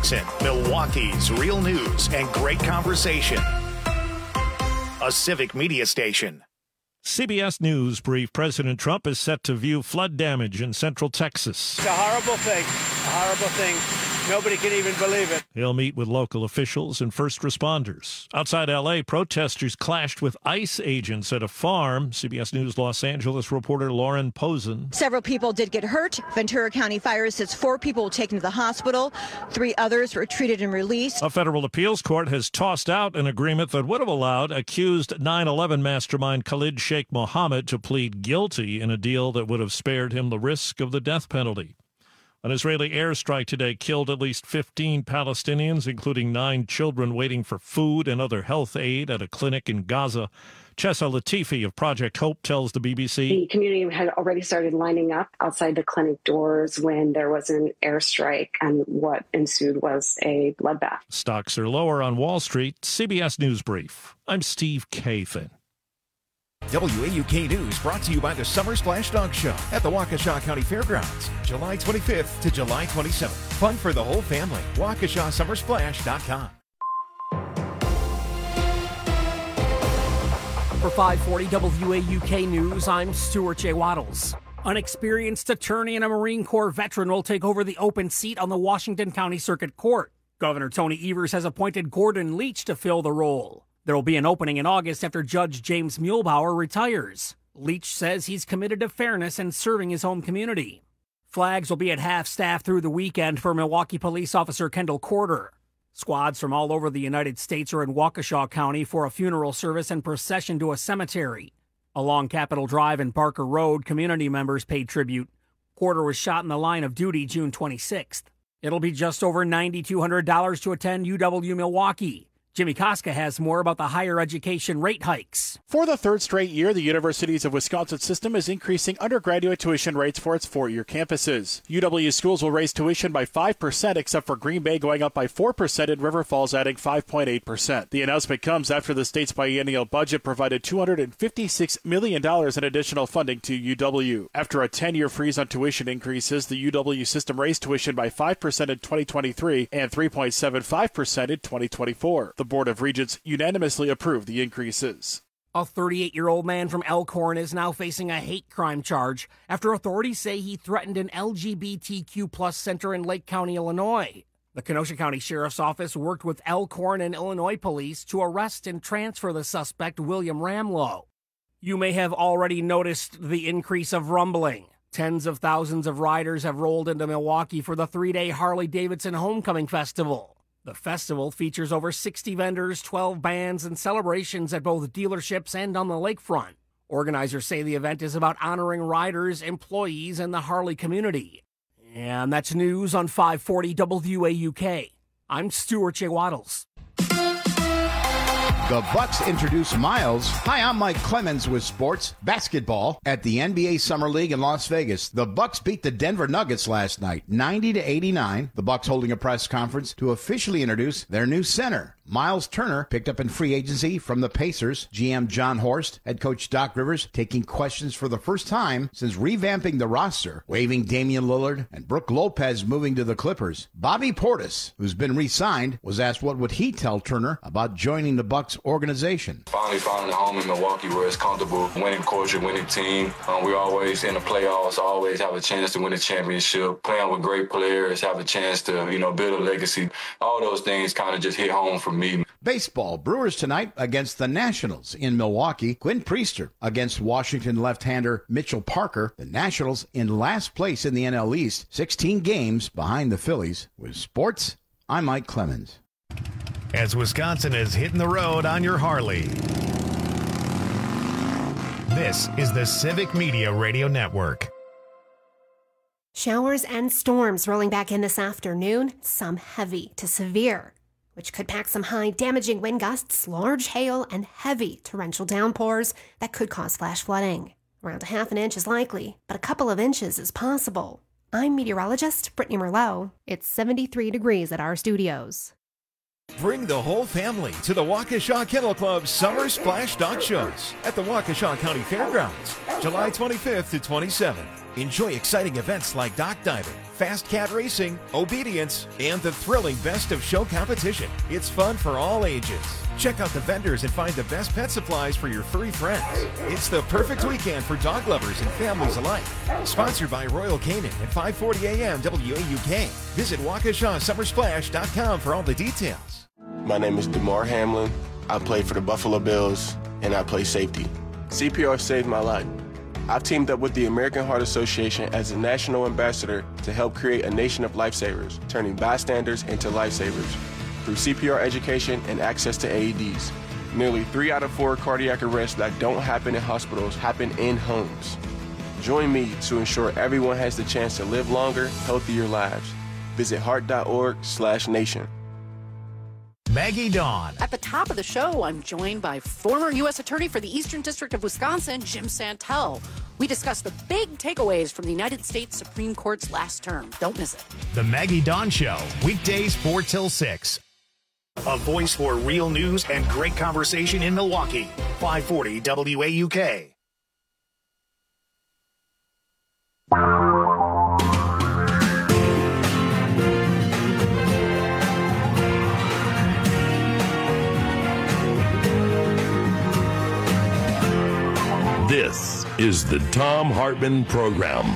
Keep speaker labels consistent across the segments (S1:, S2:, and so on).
S1: Jackson, Milwaukee's real news and great conversation. A Civic Media station.
S2: CBS News brief. President Trump is set to view flood damage in central Texas.
S3: It's a horrible thing. A horrible thing. Nobody can even believe it.
S2: He'll meet with local officials and first responders. Outside L.A., protesters clashed with ICE agents at a farm. CBS News Los Angeles reporter Lauren Posen.
S4: Several people did get hurt. Ventura County Fire says 4 people were taken to the hospital. 3 others were treated and released.
S2: A federal appeals court has tossed out an agreement that would have allowed accused 9/11 mastermind Khalid Sheikh Mohammed to plead guilty in a deal that would have spared him the risk of the death penalty. An Israeli airstrike today killed at least 15 Palestinians, including 9 children waiting for food and other health aid at a clinic in Gaza. Chessa Latifi of Project Hope tells the BBC.
S5: The community had already started lining up outside the clinic doors when there was an airstrike, and what ensued was a bloodbath.
S2: Stocks are lower on Wall Street. CBS News Brief. I'm Steve Kathan.
S6: WAUK News brought to you by the Summer Splash Dog Show at the Waukesha County Fairgrounds, July 25th to July 27th. Fun for the whole family. WaukeshaSummerSplash.com.
S7: For 540 WAUK News, I'm Stuart J. Waddles. An experienced attorney and a Marine Corps veteran will take over the open seat on the Washington County Circuit Court. Governor Tony Evers has appointed Gordon Leach to fill the role. There will be an opening in August after Judge James Muehlbauer retires. Leach says he's committed to fairness and serving his home community. Flags will be at half-staff through the weekend for Milwaukee Police Officer Kendall Corder. Squads from all over the United States are in Waukesha County for a funeral service and procession to a cemetery. Along Capitol Drive and Barker Road, community members paid tribute. Corder was shot in the line of duty June 26th. It'll be just over $9,200 to attend UW Milwaukee. Jimmy Koska has more about the higher education rate hikes.
S8: For the 3rd straight year, the Universities of Wisconsin system is increasing undergraduate tuition rates for its 4-year campuses. UW schools will raise tuition by 5%, except for Green Bay going up by 4% and River Falls adding 5.8%. The announcement comes after the state's biennial budget provided $256 million in additional funding to UW. After a 10-year freeze on tuition increases, the UW system raised tuition by 5% in 2023 and 3.75% in 2024. The Board of Regents unanimously approved the increases.
S7: A 38-year-old man from Elkhorn is now facing a hate crime charge after authorities say he threatened an LGBTQ+ center in Lake County, Illinois. The Kenosha County Sheriff's Office worked with Elkhorn and Illinois police to arrest and transfer the suspect, William Ramlow. You may have already noticed the increase of rumbling. Tens of thousands of riders have rolled into Milwaukee for the 3-day Harley-Davidson Homecoming Festival. The festival features over 60 vendors, 12 bands, and celebrations at both dealerships and on the lakefront. Organizers say the event is about honoring riders, employees, and the Harley community. And that's news on 540 WAUK. I'm Stuart J. Waddles.
S9: The Bucks introduce Miles. Hi, I'm Mike Clemens with sports basketball at the NBA Summer League in Las Vegas. The Bucks beat the Denver Nuggets last night, 90-89. The Bucks holding a press conference to officially introduce their new center. Miles Turner, picked up in free agency from the Pacers. GM John Horst, head coach Doc Rivers, taking questions for the first time since revamping the roster, waiving Damian Lillard and Brook Lopez moving to the Clippers. Bobby Portis, who's been re-signed, was asked what would he tell Turner about joining the Bucks organization.
S10: Finally finding a home in Milwaukee where it's comfortable, winning culture, winning team. We're always in the playoffs, always have a chance to win a championship, playing with great players, have a chance to, build a legacy. All those things kind of just hit home for me.
S9: Baseball, Brewers tonight against the Nationals in Milwaukee. Quinn Priester against Washington left-hander Mitchell Parker. The Nationals in last place in the NL East, 16 games behind the Phillies. With sports, I'm Mike Clemens.
S1: As Wisconsin is hitting the road on your Harley. This is the Civic Media Radio Network.
S11: Showers and storms rolling back in this afternoon, some heavy to severe, which could pack some high, damaging wind gusts, large hail, and heavy torrential downpours that could cause flash flooding. Around a half an inch is likely, but a couple of inches is possible. I'm meteorologist Brittany Merlot. It's 73 degrees at our studios.
S6: Bring the whole family to the Waukesha Kennel Club Summer Splash Dog Shows at the Waukesha County Fairgrounds, July 25th to 27th. Enjoy exciting events like dock diving, fast cat racing, obedience, and the thrilling best of show competition. It's fun for all ages. Check out the vendors and find the best pet supplies for your furry friends. It's the perfect weekend for dog lovers and families alike. Sponsored by Royal Canin at 540 AM WAUK. Visit WaukeshaSummerSplash.com for all the details.
S12: My name is DeMar Hamlin. I play for the Buffalo Bills, and I play safety. CPR saved my life. I've teamed up with the American Heart Association as a national ambassador to help create a nation of lifesavers, turning bystanders into lifesavers through CPR education and access to AEDs. Nearly 3 out of 4 cardiac arrests that don't happen in hospitals happen in homes. Join me to ensure everyone has the chance to live longer, healthier lives. Visit heart.org/nation.
S1: Maggie Dawn.
S13: At the top of the show, I'm joined by former U.S. Attorney for the Eastern District of Wisconsin, Jim Santel. We discuss the big takeaways from the United States Supreme Court's last term. Don't miss it.
S1: The Maggie Dawn Show, weekdays 4 till 6. A voice for real news and great conversation in Milwaukee. 540 WAUK.
S14: This is the Thom Hartmann Program.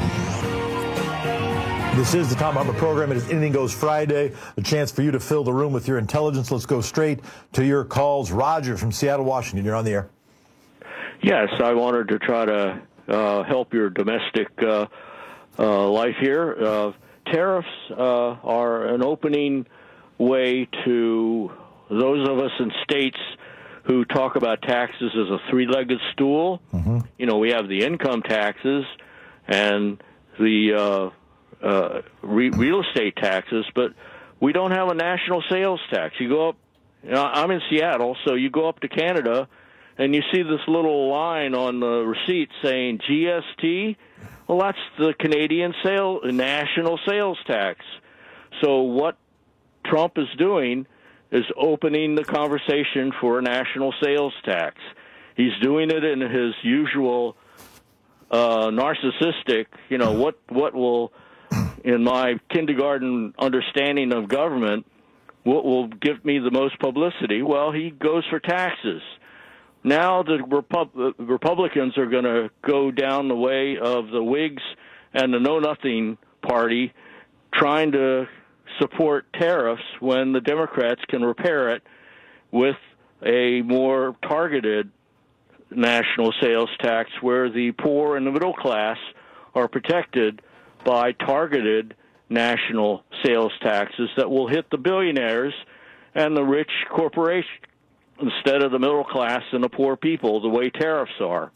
S15: This is the Thom Hartmann Program. It is Anything Goes Friday, a chance for you to fill the room with your intelligence. Let's go straight to your calls. Roger from Seattle, Washington, you're on the air.
S16: Yes, I wanted to try to help your domestic life here. Tariffs are an opening way to those of us in states who talk about taxes as a three-legged stool. Mm-hmm. You know, we have the income taxes and the real estate taxes, but we don't have a national sales tax. You go up, I'm in Seattle, so you go up to Canada, and you see this little line on the receipt saying GST. Well, that's the Canadian national sales tax. So what Trump is doing is opening the conversation for a national sales tax. He's doing it in his usual narcissistic, what will, in my kindergarten understanding of government, what will give me the most publicity? Well, he goes for taxes. Now the Republicans are going to go down the way of the Whigs and the Know-Nothing Party trying to support tariffs when the Democrats can repair it with a more targeted national sales tax where the poor and the middle class are protected by targeted national sales taxes that will hit the billionaires and the rich corporations instead of the middle class and the poor people, the way tariffs are.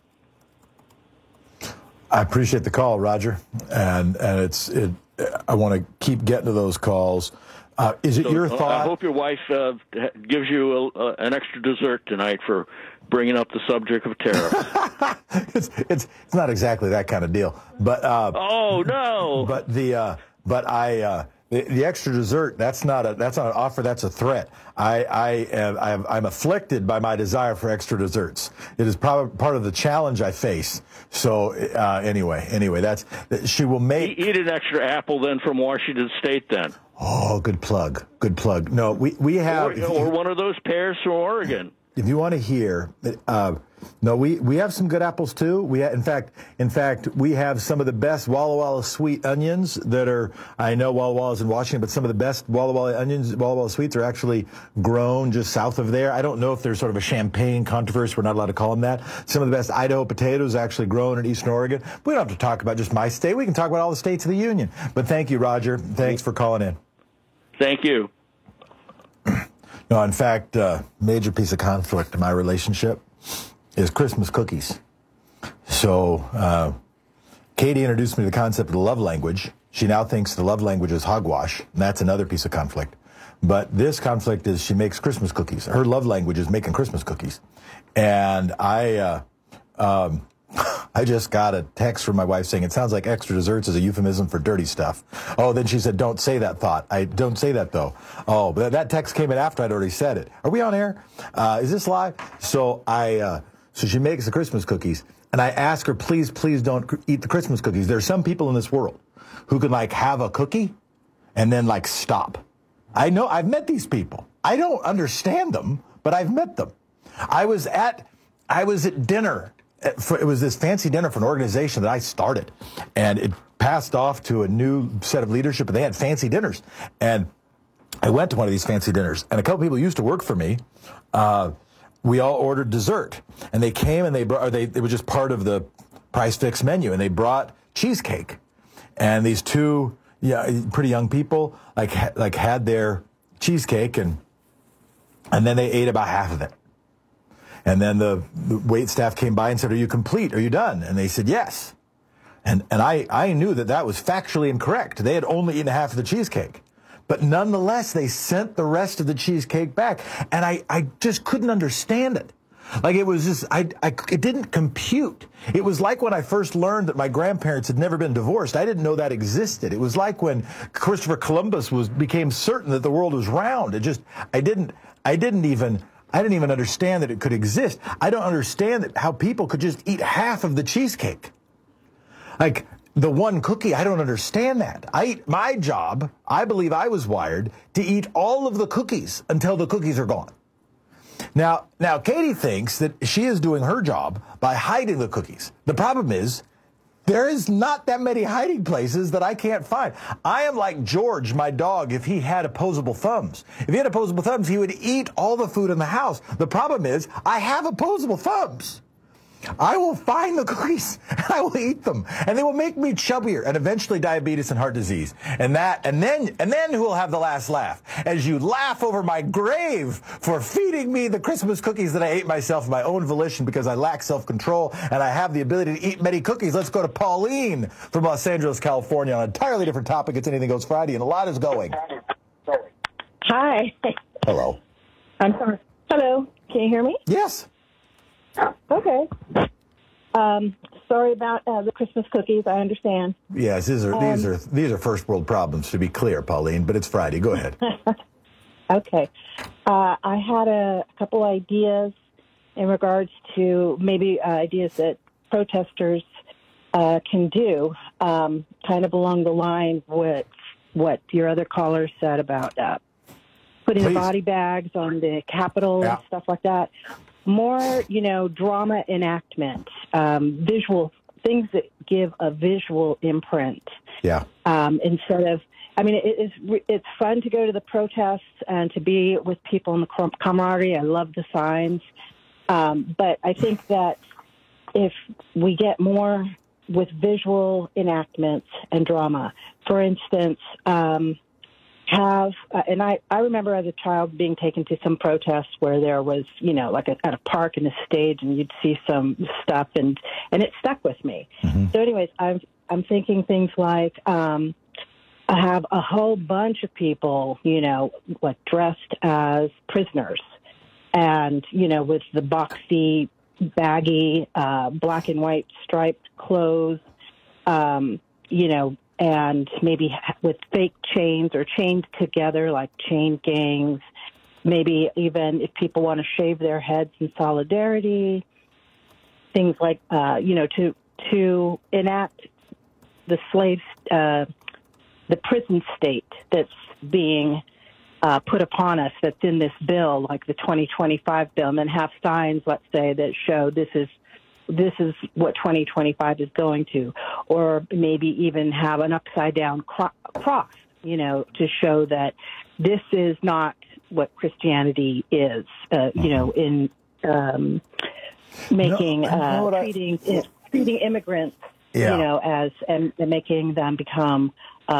S15: I appreciate the call, Roger, and I want to keep getting to those calls. Is it your thought?
S16: I hope your wife gives you an extra dessert tonight for bringing up the subject of tariffs.
S15: It's not exactly that kind of deal, but
S16: oh no!
S15: But the extra dessert, that's not an offer, that's a threat. I'm afflicted by my desire for extra desserts. It is probably part of the challenge I face. So anyway, she will make.
S16: Eat an extra apple then from Washington State then.
S15: Oh, good plug. No, we have
S16: or one of those pears from Oregon.
S15: If you want to hear, no, we have some good apples too. In fact, we have some of the best Walla Walla sweet onions that are. I know Walla Walla's in Washington, but some of the best Walla Walla onions, Walla Walla sweets, are actually grown just south of there. I don't know if there's sort of a Champagne controversy. We're not allowed to call them that. Some of the best Idaho potatoes actually grown in Eastern Oregon. We don't have to talk about just my state. We can talk about all the states of the union. But thank you, Roger. Thanks for calling in.
S16: Thank you.
S15: No, in fact, major piece of conflict in my relationship is Christmas cookies. So Katie introduced me to the concept of the love language. She now thinks the love language is hogwash, and that's another piece of conflict. But this conflict is she makes Christmas cookies. Her love language is making Christmas cookies. And I just got a text from my wife saying, it sounds like extra desserts is a euphemism for dirty stuff. Oh, then she said, don't say that thought. I don't say that, though. Oh, but that text came in after I'd already said it. Are we on air? Is this live? So she makes the Christmas cookies. and I ask her, please don't eat the Christmas cookies. There are some people in this world who can like have a cookie and then like stop. I know, I've met these people. I don't understand them, but I've met them. I was at dinner. It was this fancy dinner for an organization that I started, and it passed off to a new set of leadership, and they had fancy dinners. And I went to one of these fancy dinners, and a couple people used to work for me. We all ordered dessert, and they came and they were just part of the Price Fix menu, and they brought cheesecake. And these two pretty young people like had their cheesecake, and then they ate about half of it. And then the wait staff came by and said, "Are you complete? Are you done?" And they said, "Yes." And I knew that was factually incorrect. They had only eaten half of the cheesecake. But nonetheless, they sent the rest of the cheesecake back. And I just couldn't understand it. Like, it was just, it didn't compute. It was like when I first learned that my grandparents had never been divorced. I didn't know that existed. It was like when Christopher Columbus became certain that the world was round. It just, I didn't even understand that it could exist. I don't understand how people could just eat half of the cheesecake. Like, the one cookie, I don't understand that. My job, I believe I was wired to eat all of the cookies until the cookies are gone. Now, Katie thinks that she is doing her job by hiding the cookies. The problem is, there is not that many hiding places that I can't find. I am like George, my dog, if he had opposable thumbs. If he had opposable thumbs, he would eat all the food in the house. The problem is, I have opposable thumbs. I will find the cookies and I will eat them, and they will make me chubbier and eventually diabetes and heart disease. And then who will have the last laugh? As you laugh over my grave for feeding me the Christmas cookies that I ate myself of my own volition because I lack self-control and I have the ability to eat many cookies. Let's go to Pauline from Los Angeles, California, on an entirely different topic. It's Anything Goes Friday, and a lot is going.
S17: Hi.
S15: Hello.
S17: I'm sorry. Hello. Can you hear me?
S15: Yes.
S17: Okay. Sorry about the Christmas cookies. I understand.
S15: Yes, these are first world problems, to be clear, Pauline. But it's Friday. Go ahead.
S17: Okay. I had a couple ideas in regards to maybe ideas that protesters can do, kind of along the line with what your other caller said about putting the body bags on the Capitol and stuff like that. More, drama enactment, visual things that give a visual imprint.
S15: Yeah.
S17: Instead of, it's fun to go to the protests and to be with people in the camaraderie. I love the signs. But I think that if we get more with visual enactments and drama, for instance, and I remember as a child being taken to some protests where there was, like at a park and a stage, and you'd see some stuff, and it stuck with me. Mm-hmm. So anyways, I'm thinking things like I have a whole bunch of people, like dressed as prisoners, and, with the boxy, baggy, black and white striped clothes, and maybe with fake chains or chained together like chain gangs, maybe even if people want to shave their heads in solidarity, things like, to enact the the prison state that's being put upon us, that's in this bill, like the 2025 bill, and then have signs, let's say, that show this is what 2025 is going to, or maybe even have an upside-down cross, to show that this is not what Christianity is, in making, treating immigrants, as, and making them become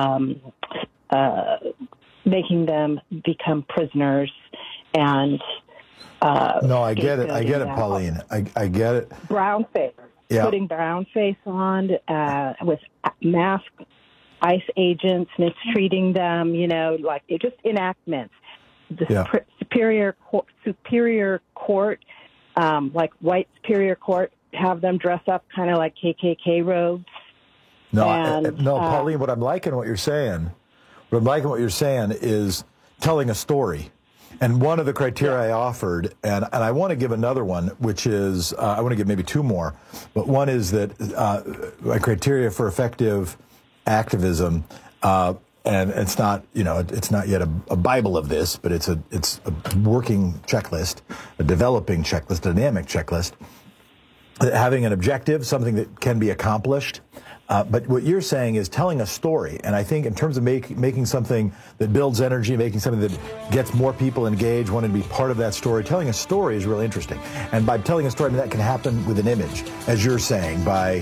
S17: prisoners and,
S15: no, I get it. I get it, Pauline. I get it.
S17: Brown face. Yeah. Putting brown face on with masked ICE agents, mistreating them, like just enactments. The superior court, like white superior court, have them dress up kind of like KKK robes.
S15: No, Pauline, what I'm liking what you're saying is telling a story. And one of the criteria I offered, and I want to give another one, which is, I want to give maybe two more, but one is that my criteria for effective activism, and it's not, it's not yet a Bible of this, but it's a working checklist, a developing checklist, a dynamic checklist, having an objective, something that can be accomplished. But what you're saying is telling a story. And I think in terms of making something that builds energy, making something that gets more people engaged, wanting to be part of that story, telling a story is really interesting. And by telling a story, I mean, that can happen with an image, as you're saying, by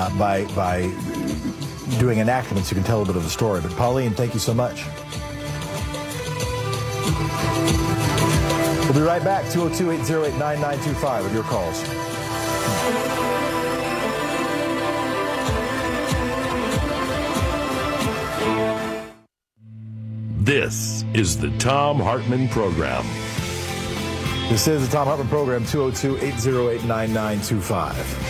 S15: doing enactments, you can tell a bit of the story. But Pauline, thank you so much. We'll be right back, 202-808-9925 with your calls.
S14: This is the Thom Hartmann Program.
S15: This is the Thom Hartmann Program, 202-808-9925.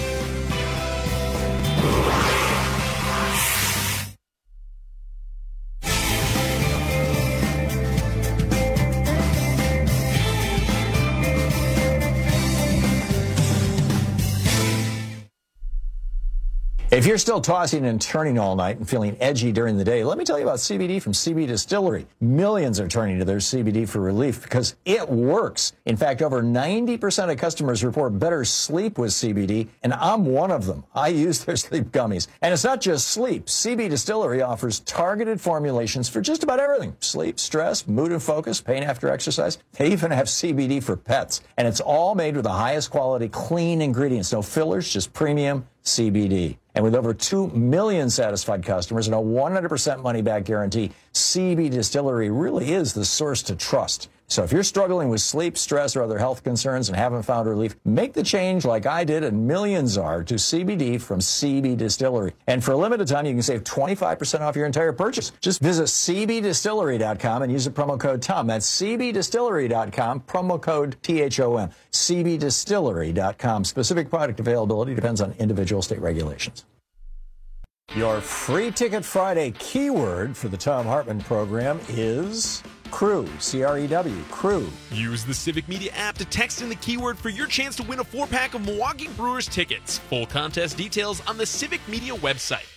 S18: If you're still tossing and turning all night and feeling edgy during the day, let me tell you about CBD from CB Distillery. Millions are turning to their CBD for relief because it works. In fact, over 90% of customers report better sleep with CBD, and I'm one of them. I use their sleep gummies. And it's not just sleep. CB Distillery offers targeted formulations for just about everything. Sleep, stress, mood and focus, pain after exercise. They even have CBD for pets. And it's all made with the highest quality, clean ingredients. No fillers, just premium CBD. And with over 2 million satisfied customers and a 100% money-back guarantee, CB Distillery really is the source to trust. So if you're struggling with sleep, stress, or other health concerns and haven't found relief, make the change like I did and millions are to CBD from CB Distillery. And for a limited time, you can save 25% off your entire purchase. Just visit cbdistillery.com and use the promo code TOM. That's cbdistillery.com, promo code THOM. cbdistillery.com. Specific product availability depends on individual state regulations. Your Free Ticket Friday keyword for the Thom Hartmann program is CREW, C-R-E-W, CREW.
S19: Use the Civic Media app to text in the keyword for your chance to win a 4-pack of Milwaukee Brewers tickets. Full contest details on the Civic Media website.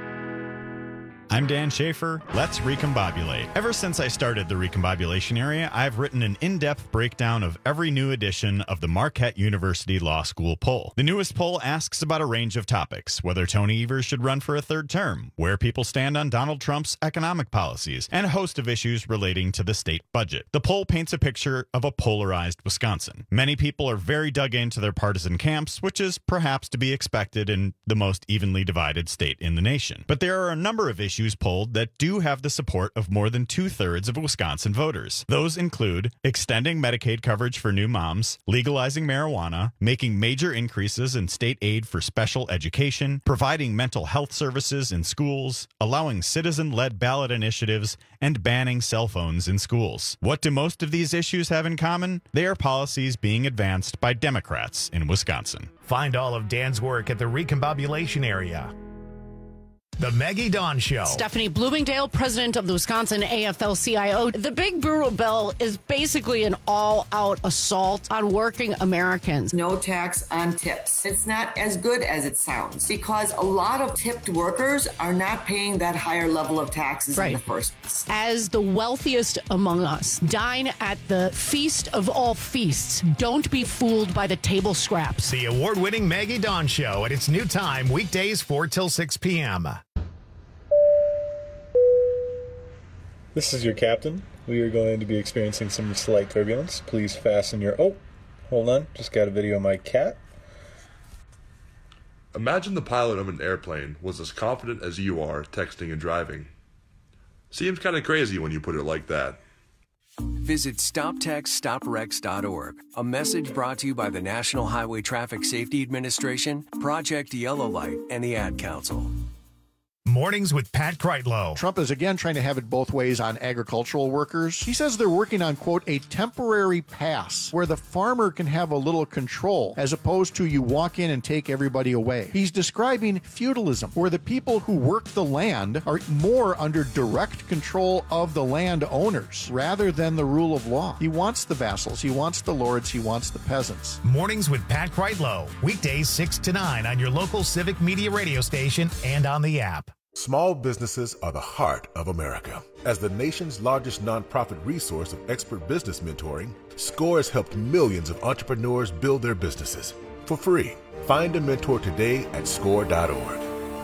S20: I'm Dan Schaefer. Let's recombobulate. Ever since I started the recombobulation area, I've written an in-depth breakdown of every new edition of the Marquette University Law School poll. The newest poll asks about a range of topics, whether Tony Evers should run for a third term, where people stand on Donald Trump's economic policies, and a host of issues relating to the state budget. The poll paints a picture of a polarized Wisconsin. Many people are very dug into their partisan camps, which is perhaps to be expected in the most evenly divided state in the nation. But there are a number of issues polled that do have the support of more than 2/3 of Wisconsin voters. Those include extending Medicaid coverage for new moms, legalizing marijuana, making major increases in state aid for special education, providing mental health services in schools, allowing citizen-led ballot initiatives, and banning cell phones in schools. What do most of these issues have in common? They are policies being advanced by Democrats in Wisconsin.
S1: Find all of Dan's work at the Recombobulation area. The Maggie Dawn Show.
S13: Stephanie Bloomingdale, president of the Wisconsin AFL-CIO. The big brewer bill is basically an all-out assault on working Americans.
S21: No tax on tips. It's not as good as it sounds because a lot of tipped workers are not paying that higher level of taxes in the first place.
S13: As the wealthiest among us, dine at the feast of all feasts. Don't be fooled by the table scraps.
S1: The award-winning Maggie Dawn Show at its new time, weekdays 4 till 6 p.m.
S22: This is your captain. We are going to be experiencing some slight turbulence. Please fasten your... Oh, hold on. Just got a video of my cat.
S23: Imagine the pilot of an airplane was as confident as you are texting and driving. Seems kind of crazy when you put it like that.
S24: Visit StopTextStopWrecks.org. A message brought to you by the National Highway Traffic Safety Administration, Project Yellow Light, and the Ad Council.
S1: Mornings with Pat Kreitlow.
S2: Trump is again trying to have it both ways on agricultural workers. He says they're working on, quote, a temporary pass where the farmer can have a little control as opposed to you walk in and take everybody away. He's describing feudalism, where the people who work the land are more under direct control of the land owners rather than the rule of law. He wants the vassals, he wants the lords, he wants the peasants.
S1: Mornings with Pat Kreitlow. Weekdays 6 to 9 on your local Civic Media radio station and on the app.
S3: Small businesses are the heart of America. As the nation's largest nonprofit resource of expert business mentoring, SCORE has helped millions of entrepreneurs build their businesses for free. Find a mentor today at SCORE.org.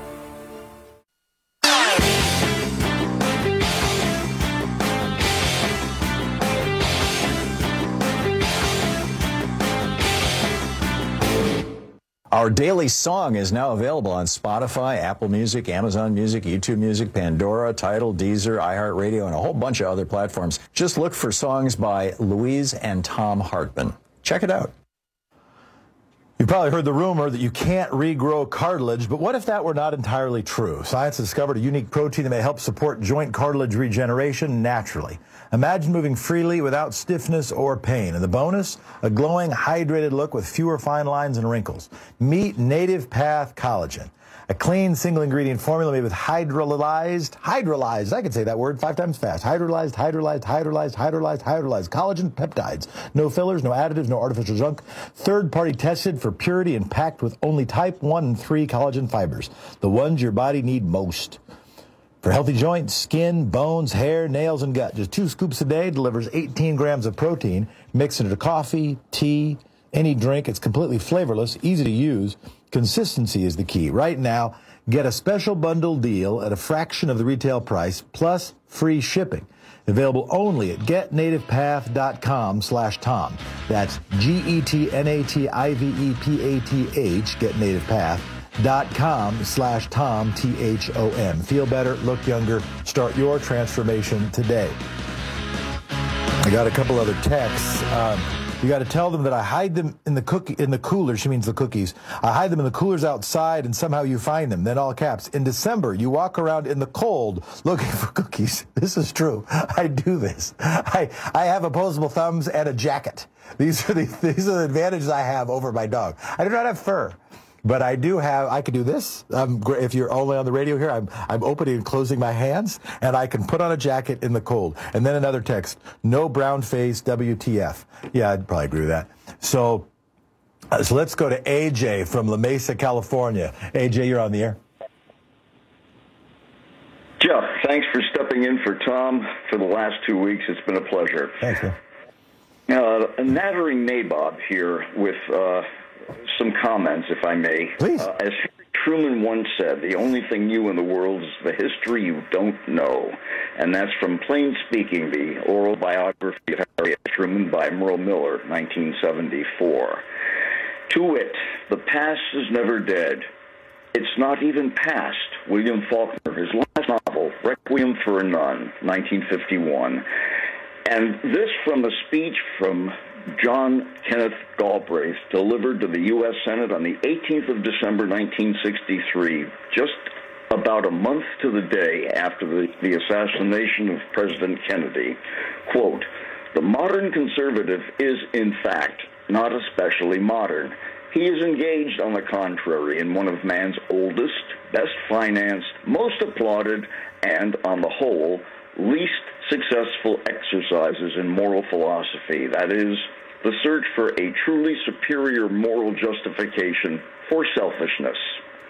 S18: Our daily song is now available on Spotify, Apple Music, Amazon Music, YouTube Music, Pandora, Tidal, Deezer, iHeartRadio, and a whole bunch of other platforms. Just look for songs by Louise and Tom Hartman. Check it out.
S15: You've probably heard the rumor that you can't regrow cartilage, but what if that were not entirely true? Science has discovered a unique protein that may help support joint cartilage regeneration naturally. Imagine moving freely without stiffness or pain. And the bonus? A glowing, hydrated look with fewer fine lines and wrinkles. Meet Native Path Collagen. A clean, single-ingredient formula made with hydrolyzed, I can say that word 5 times fast, hydrolyzed collagen peptides. No fillers, no additives, no artificial junk. Third-party tested for purity and packed with only type 1 and 3 collagen fibers, the ones your body need most. For healthy joints, skin, bones, hair, nails, and gut. Just 2 scoops a day delivers 18 grams of protein. Mix it into coffee, tea, any drink. It's completely flavorless, easy to use. Consistency is the key. Right now, get a special bundle deal at a fraction of the retail price, plus free shipping. Available only at getnativepath.com/Tom. That's GETNATIVEPATH, getnativepath.com/Tom, THOM. Feel better, look younger, start your transformation today. I got a couple other texts. You got to tell them that I hide them in the cooler. She means the cookies. I hide them in the coolers outside, and somehow you find them. Then all caps. In December, you walk around in the cold looking for cookies. This is true. I do this. I have opposable thumbs and a jacket. These are the advantages I have over my dog. I do not have fur. But I can do this. If you're only on the radio here, I'm opening and closing my hands, and I can put on a jacket in the cold. And then another text, no brown face, WTF. Yeah, I'd probably agree with that. So let's go to AJ from La Mesa, California. AJ, you're on the air.
S4: Jeff, thanks for stepping in for Tom for the last 2 weeks. It's been a pleasure.
S15: Thanks, man.
S4: A nattering nabob here with some comments, if I may.
S15: Please.
S4: As Truman once said, the only thing new in the world is the history you don't know. And that's from Plain Speaking, the oral biography of Harriet Truman by Merle Miller, 1974. To wit, the past is never dead. It's not even past. William Faulkner, his last novel, Requiem for a Nun, 1951. And this from a speech from John Kenneth Galbraith, delivered to the U.S. Senate on the 18th of December, 1963, just about a month to the day after the assassination of President Kennedy. Quote, "The modern conservative is, in fact, not especially modern. He is engaged, on the contrary, in one of man's oldest, best financed, most applauded, and, on the whole, least successful exercises in moral philosophy, that is, the search for a truly superior moral justification for selfishness."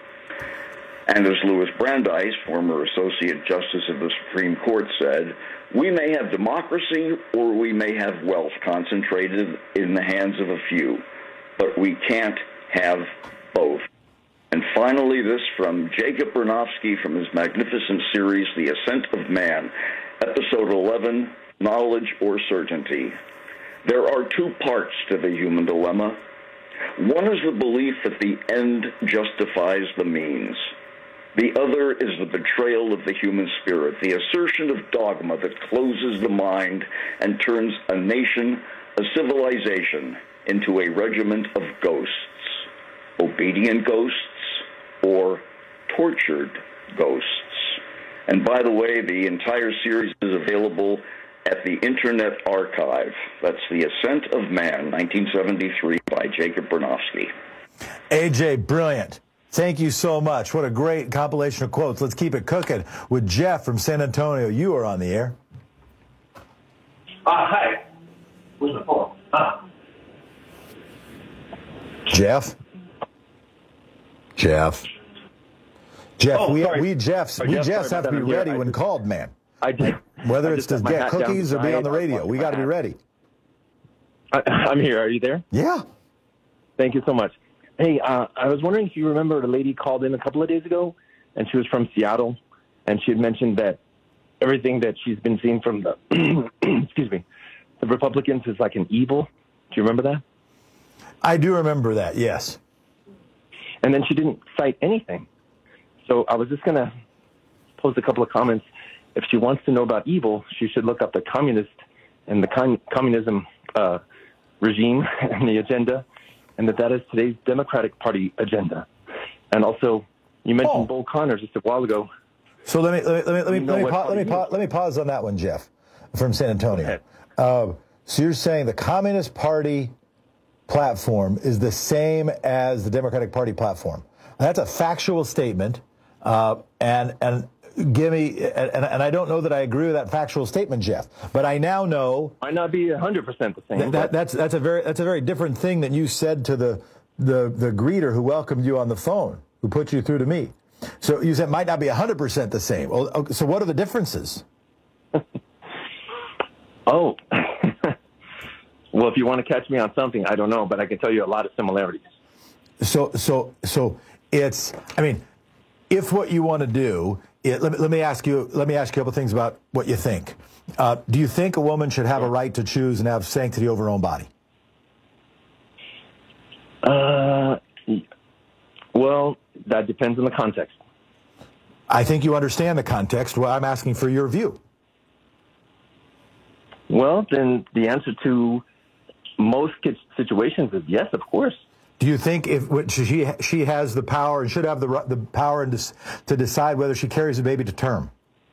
S4: And as Louis Brandeis, former Associate Justice of the Supreme Court, said, "We may have democracy or we may have wealth concentrated in the hands of a few, but we can't have both." And finally, this from Jacob Bernofsky from his magnificent series, The Ascent of Man, Episode 11, Knowledge or Certainty. There are 2 parts to the human dilemma. One is the belief that the end justifies the means. The other is the betrayal of the human spirit, the assertion of dogma that closes the mind and turns a nation, a civilization, into a regiment of ghosts. Obedient ghosts or tortured Ghosts. And by the way, the entire series is available at the Internet Archive. That's The Ascent of Man, 1973, by Jacob Bernofsky.
S15: AJ, brilliant. Thank you so much. What a great compilation of quotes. Let's keep it cooking with Jeff from San Antonio. You are on the air.
S5: Hi. Where's the phone?
S15: Jeff? We Jeffs have to be ready when called, man. Whether it's to get cookies or be on the radio, we got to be ready.
S5: I'm here. Are you there?
S15: Yeah.
S5: Thank you so much. Hey, I was wondering if you remember a lady called in a couple of days ago, and she was from Seattle, and she had mentioned that everything that she's been seeing from the the Republicans is like an evil. Do you remember that?
S15: I do remember that, yes.
S5: And then she didn't cite anything. So I was just going to pose a couple of comments. If she wants to know about evil, she should look up the communist and the communism regime and the agenda, and that is today's Democratic Party agenda. And also, you mentioned Bull Connor just a while ago.
S15: So let me pause on that one, Jeff, from San Antonio. So you're saying the Communist Party platform is the same as the Democratic Party platform? That's a factual statement, and give me, and I don't know that I agree with that factual statement, Jeff. But I now know
S5: might not be 100% the same.
S15: That's a very different thing than you said to the greeter who welcomed you on the phone, who put you through to me. So you said it might not be 100% the same. Well, so what are the differences?
S5: Oh, well, if you want to catch me on something, I don't know, but I can tell you a lot of similarities.
S15: So it's, I mean, if what you want to do, let me ask you a couple things about what you think. Do you think a woman should have a right to choose and have sanctity over her own body?
S5: Well, that depends on the context.
S15: I think you understand the context. Well, I'm asking for your view.
S5: Well, then the answer to most situations is yes, of course.
S15: Do you think if she has the power and should have the power to decide whether she carries the baby to term?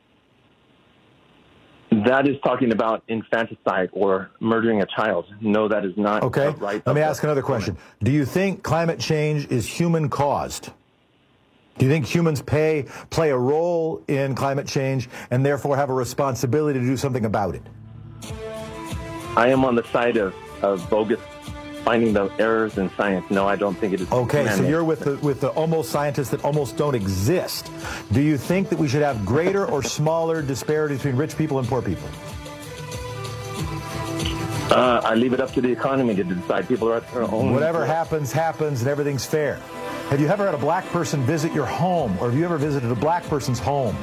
S5: That is talking about infanticide or murdering a child. No, that is not
S15: okay.
S5: Right.
S15: Let me ask another question. Do you think climate change is human caused? Do you think humans play a role in climate change and therefore have a responsibility to do something about it?
S5: I am on the side of bogus finding the errors in science. No, I don't think it is.
S15: Okay, so you're with the almost scientists that almost don't exist. Do you think that we should have greater or smaller disparities between rich people and poor people?
S5: I leave it up to the economy to decide. People are at their own.
S15: Whatever happens, and everything's fair. Have you ever had a black person visit your home, or have you ever visited a black person's home?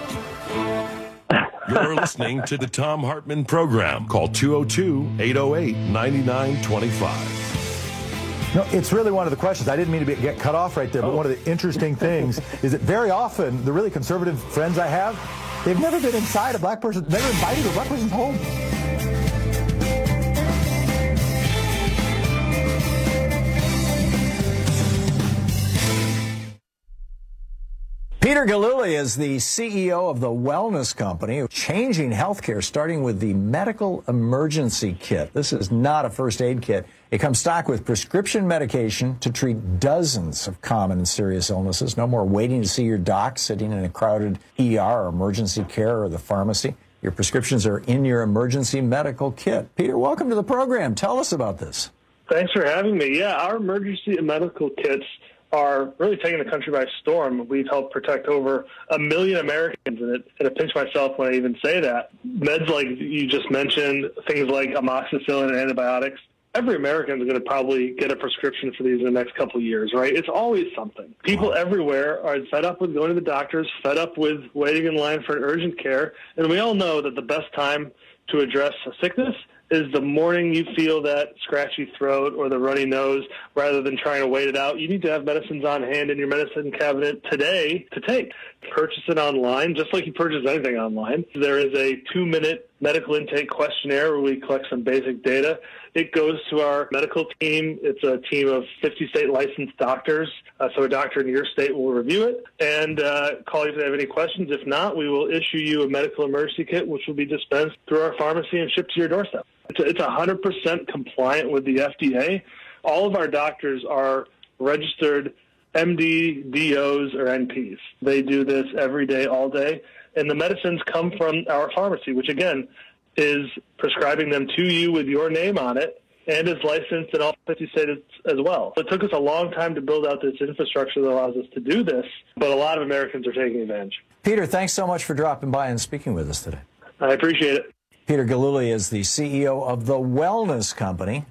S14: You're listening to the Thom Hartmann Program. Call 202-808-9925.
S15: No, it's really one of the questions. I didn't mean to get cut off right there, but one of the interesting things is that very often the really conservative friends I have, they've never been inside a black person, never invited to a black person's home.
S18: Peter Gillooly is the CEO of the Wellness Company, changing healthcare, starting with the medical emergency kit. This is not a first aid kit. It comes stocked with prescription medication to treat dozens of common and serious illnesses. No more waiting to see your doc, sitting in a crowded ER or emergency care or the pharmacy. Your prescriptions are in your emergency medical kit. Peter, welcome to the program. Tell us about this.
S7: Thanks for having me. Yeah, our emergency medical kits are really taking the country by storm. We've helped protect over 1 million Americans, and I pinch myself when I even say that. Meds like you just mentioned, things like amoxicillin and antibiotics, every American is going to probably get a prescription for these in the next couple of years, right? It's always something. People everywhere are fed up with going to the doctors, fed up with waiting in line for an urgent care, and we all know that the best time to address a sickness is the morning you feel that scratchy throat or the runny nose, rather than trying to wait it out. You need to have medicines on hand in your medicine cabinet today to take. Purchase it online, just like you purchase anything online. There is a 2-minute medical intake questionnaire where we collect some basic data. It goes to our medical team. It's a team of 50 state licensed doctors. So a doctor in your state will review it and call you if they have any questions. If not, we will issue you a medical emergency kit, which will be dispensed through our pharmacy and shipped to your doorstep. It's 100% compliant with the FDA. All of our doctors are registered MD, DOs, or NPs. They do this every day, all day. And the medicines come from our pharmacy, which, again, is prescribing them to you with your name on it and is licensed in all 50 states as well. It took us a long time to build out this infrastructure that allows us to do this, but a lot of Americans are taking advantage.
S18: Peter, thanks so much for dropping by and speaking with us today.
S7: I appreciate it.
S18: Peter Gillooly is the CEO of The Wellness Company,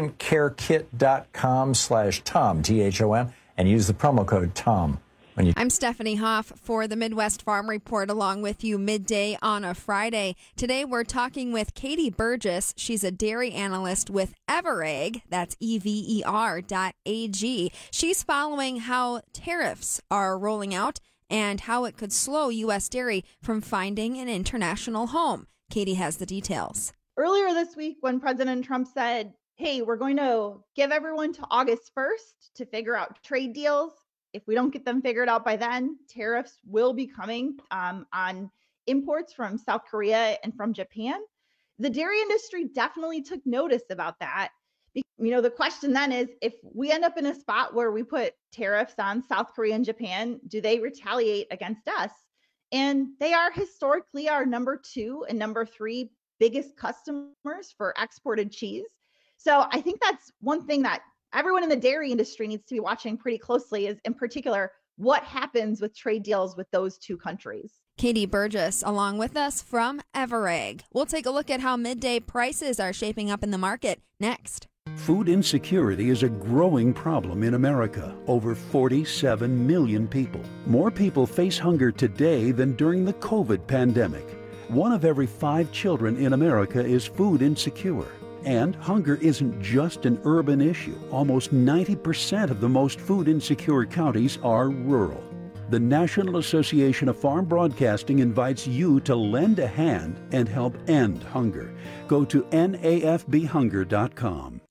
S18: urgentcarekit.com/Tom, THOM, and use the promo code TOM.
S8: I'm Stephanie Hoff for the Midwest Farm Report, along with you midday on a Friday. Today we're talking with Katie Burgess. She's a dairy analyst with Everegg, that's EVER.AG. She's following how tariffs are rolling out and how it could slow U.S. dairy from finding an international home. Katie has the details.
S9: Earlier this week, when President Trump said, hey, we're going to give everyone to August 1st to figure out trade deals. If we don't get them figured out by then, tariffs will be coming on imports from South Korea and from Japan. The dairy industry definitely took notice about that. You know, the question then is, if we end up in a spot where we put tariffs on South Korea and Japan, do they retaliate against us? And they are historically our number 2 and number 3 biggest customers for exported cheese. So I think that's one thing that everyone in the dairy industry needs to be watching pretty closely, is in particular what happens with trade deals with those two countries.
S8: Katie Burgess along with us from Everegg. We'll take a look at how midday prices are shaping up in the market next.
S10: Food insecurity is a growing problem in America. Over 47 million people. More people face hunger today than during the COVID pandemic. 1 of every 5 children in America is food insecure. And hunger isn't just an urban issue. Almost 90% of the most food insecure counties are rural. The National Association of Farm Broadcasting invites you to lend a hand and help end hunger. Go to nafbhunger.com.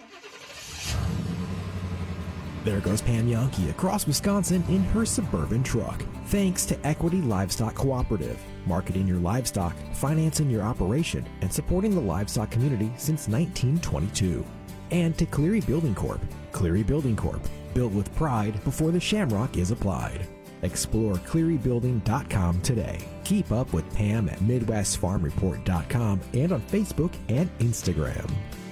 S11: There goes Pam Yankee across Wisconsin in her Suburban truck. Thanks to Equity Livestock Cooperative, marketing your livestock, financing your operation, and supporting the livestock community since 1922. And to Cleary Building Corp. Cleary Building Corp. Built with pride before the shamrock is applied. Explore clearybuilding.com today. Keep up with Pam at MidwestFarmReport.com and on Facebook and Instagram.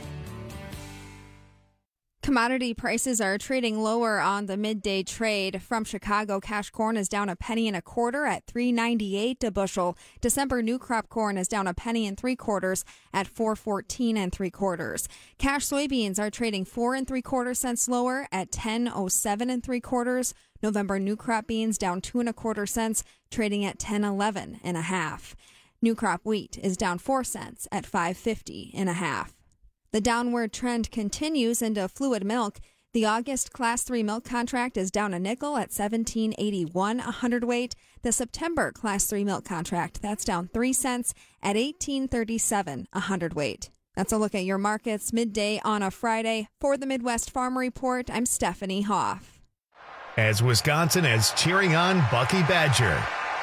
S8: Commodity prices are trading lower on the midday trade. From Chicago, cash corn is down 1 1/4 at $3.98 a bushel. December new crop corn is down 1 3/4 at $4.14 3/4. Cash soybeans are trading 4 3/4 cents lower at $10.07 3/4. November new crop beans down 2 1/4 cents, trading at $10.11 1/2. New crop wheat is down 4 cents at $5.50 1/2. The downward trend continues into fluid milk. The August Class 3 milk contract is down a nickel at $17.81 a hundredweight. The September Class 3 milk contract, that's down 3 cents at $18.37 a hundredweight. That's a look at your markets midday on a Friday. For the Midwest Farm Report, I'm Stephanie Hoff.
S1: As Wisconsin is cheering on Bucky Badger.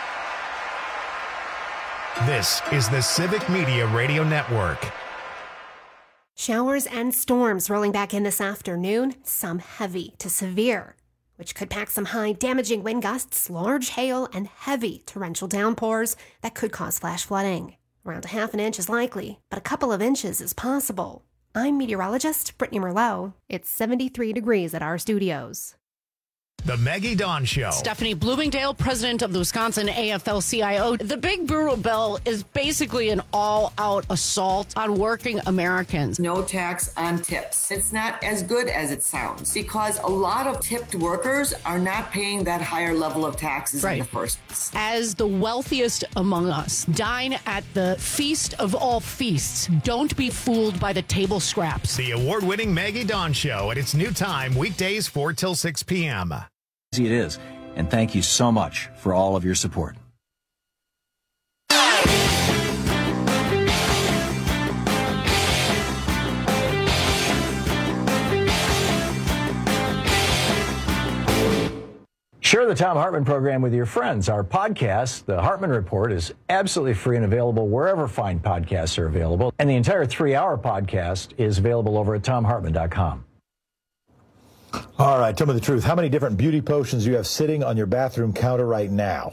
S1: This is the Civic Media Radio Network.
S25: Showers and storms rolling back in this afternoon, some heavy to severe, which could pack some high, damaging wind gusts, large hail, and heavy torrential downpours that could cause flash flooding. Around 1/2 inch is likely, but a couple of inches is possible. I'm meteorologist Brittany Merlot. It's 73 degrees at our studios.
S1: The Maggie Dawn Show.
S13: Stephanie Bloomingdale, president of the Wisconsin AFL-CIO. The Big Brutal Bill is basically an all-out assault on working Americans.
S21: No tax on tips. It's not as good as it sounds because a lot of tipped workers are not paying that higher level of taxes in the first place.
S13: As the wealthiest among us, dine at the feast of all feasts. Don't be fooled by the table scraps.
S1: The award-winning Maggie Dawn Show at its new time, weekdays 4 till 6 p.m.
S18: It is, and thank you so much for all of your support. Share the Thom Hartmann program with your friends. Our podcast, The Hartmann Report, is absolutely free and available wherever fine podcasts are available. And the entire 3-hour podcast is available over at ThomHartmann.com.
S15: All right, tell me the truth. How many different beauty potions do you have sitting on your bathroom counter right now?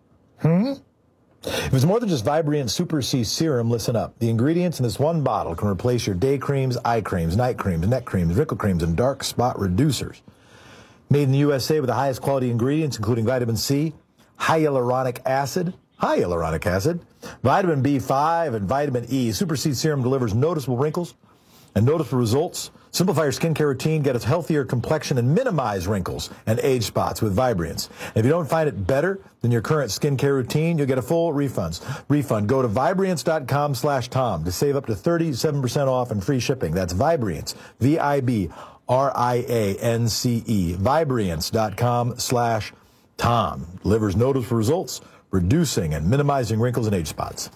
S15: If it's more than just Vibrant Super C Serum, listen up. The ingredients in this one bottle can replace your day creams, eye creams, night creams, neck creams, wrinkle creams, and dark spot reducers. Made in the USA with the highest quality ingredients, including vitamin C, hyaluronic acid, vitamin B5, and vitamin E. Super C Serum delivers noticeable wrinkles and noticeable results. Simplify your skincare routine, get a healthier complexion, and minimize wrinkles and age spots with Vibrance. If you don't find it better than your current skincare routine, you'll get a full refund. Go to Vibrance.com/Tom to save up to 37% off and free shipping. That's Vibrance, Vibrance, Vibrance.com/Tom. Delivers noticeable results, reducing and minimizing wrinkles and age spots.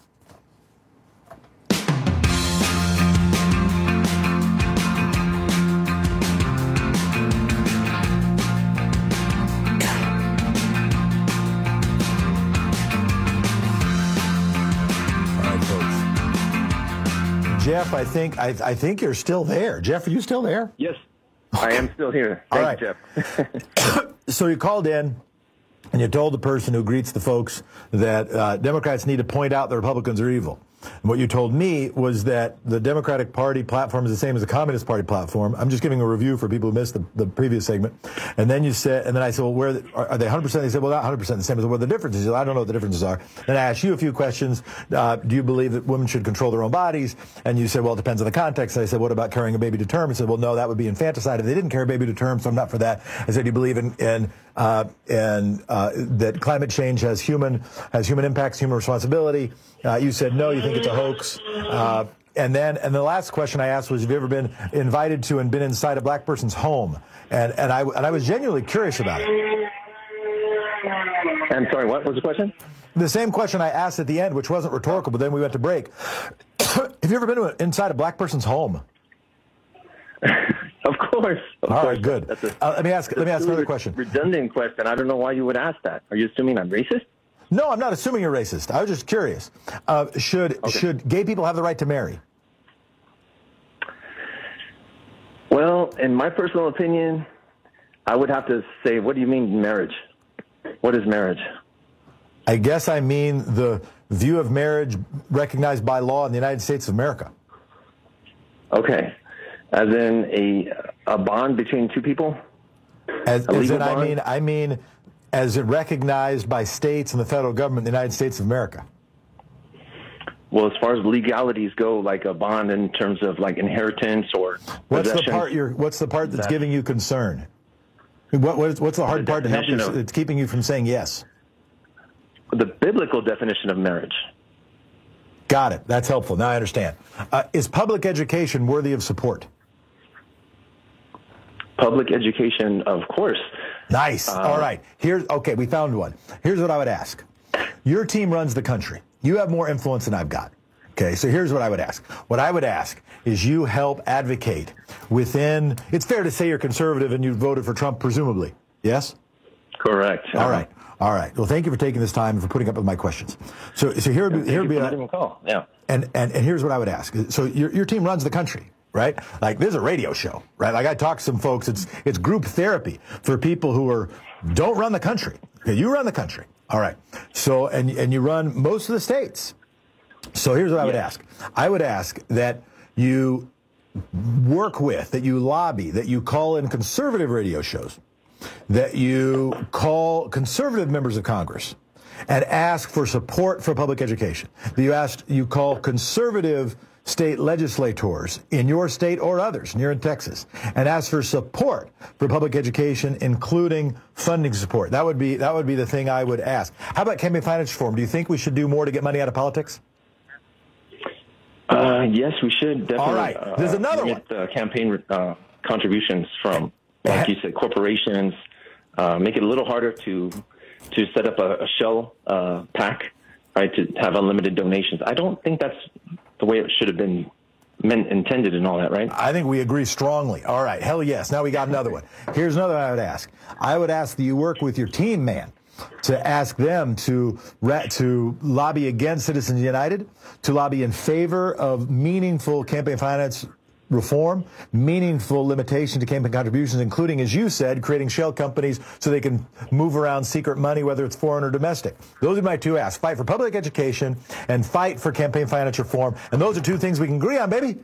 S15: Jeff, I think you're still there. Jeff, are you still there?
S5: Yes, I am still here. Thank you, Jeff.
S15: So you called in and you told the person who greets the folks that Democrats need to point out the Republicans are evil. And what you told me was that the Democratic Party platform is the same as the Communist Party platform. I'm just giving a review for people who missed the previous segment. And then you said, and then I said, well, are they 100%? They said, well, not 100% the same. I said, what are the differences? I don't know what the differences are. Then I asked you a few questions. Do you believe that women should control their own bodies? And you said, well, it depends on the context. And I said, what about carrying a baby to term? I said, well, no, that would be infanticide if they didn't carry a baby to term, so I'm not for that. I said, do you believe in that climate change has human impacts, human responsibility? You said no, you think it's a hoax. And the last question I asked was, have you ever been invited to and been inside a black person's home? And I was genuinely curious about it.
S5: I'm sorry, what was the question?
S15: The same question I asked at the end, which wasn't rhetorical, but then we went to break. Have you ever been inside a black person's home?
S5: Of course.
S15: All right, good. Let me ask another question.
S5: Redundant question. I don't know why you would ask that. Are you assuming I'm racist?
S15: No, I'm not assuming you're racist. I was just curious. Should gay people have the right to marry?
S5: Well, in my personal opinion, I would have to say, what do you mean marriage? What is marriage?
S15: I guess I mean the view of marriage recognized by law in the United States of America.
S5: Okay. As in a bond between two people?
S15: I mean as it recognized by states and the federal government in the United States of America.
S5: Well, as far as legalities go, like a bond in terms of like inheritance or
S15: what's the part that's giving you concern? What's the hard part to help you? It's keeping you from saying yes.
S5: The biblical definition of marriage.
S15: Got it. That's helpful. Now I understand. Is public education worthy of support?
S5: Public education, of course.
S15: Nice. All right. Okay, we found one. Here's what I would ask. Your team runs the country. You have more influence than I've got. Okay, so here's what I would ask. What I would ask is you help advocate within, it's fair to say you're conservative and you voted for Trump, presumably. Yes?
S5: Correct.
S15: All right. Well, thank you for taking this time and for putting up with my questions. So here would be a
S5: call. Yeah.
S15: And here's what I would ask. So your team runs the country, right? Like this is a radio show, right? Like I talk to some folks. It's group therapy for people who don't run the country. Okay, you run the country. All right. So and you run most of the states. So here's what I would ask. I would ask that you work with, that you lobby, that you call in conservative radio shows, that you call conservative members of Congress and ask for support for public education. You call conservative state legislators in your state or others, and you're in Texas, and ask for support for public education, including funding support. That would be the thing I would ask. How about campaign finance reform? Do you think we should do more to get money out of politics?
S5: Yes, we should definitely.
S15: All right. There's another one.
S5: Campaign contributions from, like you said, corporations. Make it a little harder to set up a shell PAC, right? To have unlimited donations. I don't think that's the way it should have been meant intended and all that, right?
S15: I think we agree strongly. All right, hell yes. Now we got another one. Here's another one I would ask. I would ask that you work with your team man to ask them to lobby against Citizens United, to lobby in favor of meaningful campaign finance reform, meaningful limitation to campaign contributions, including, as you said, creating shell companies so they can move around secret money, whether it's foreign or domestic. Those are my two asks. Fight for public education and fight for campaign finance reform. And those are two things we can agree on, baby.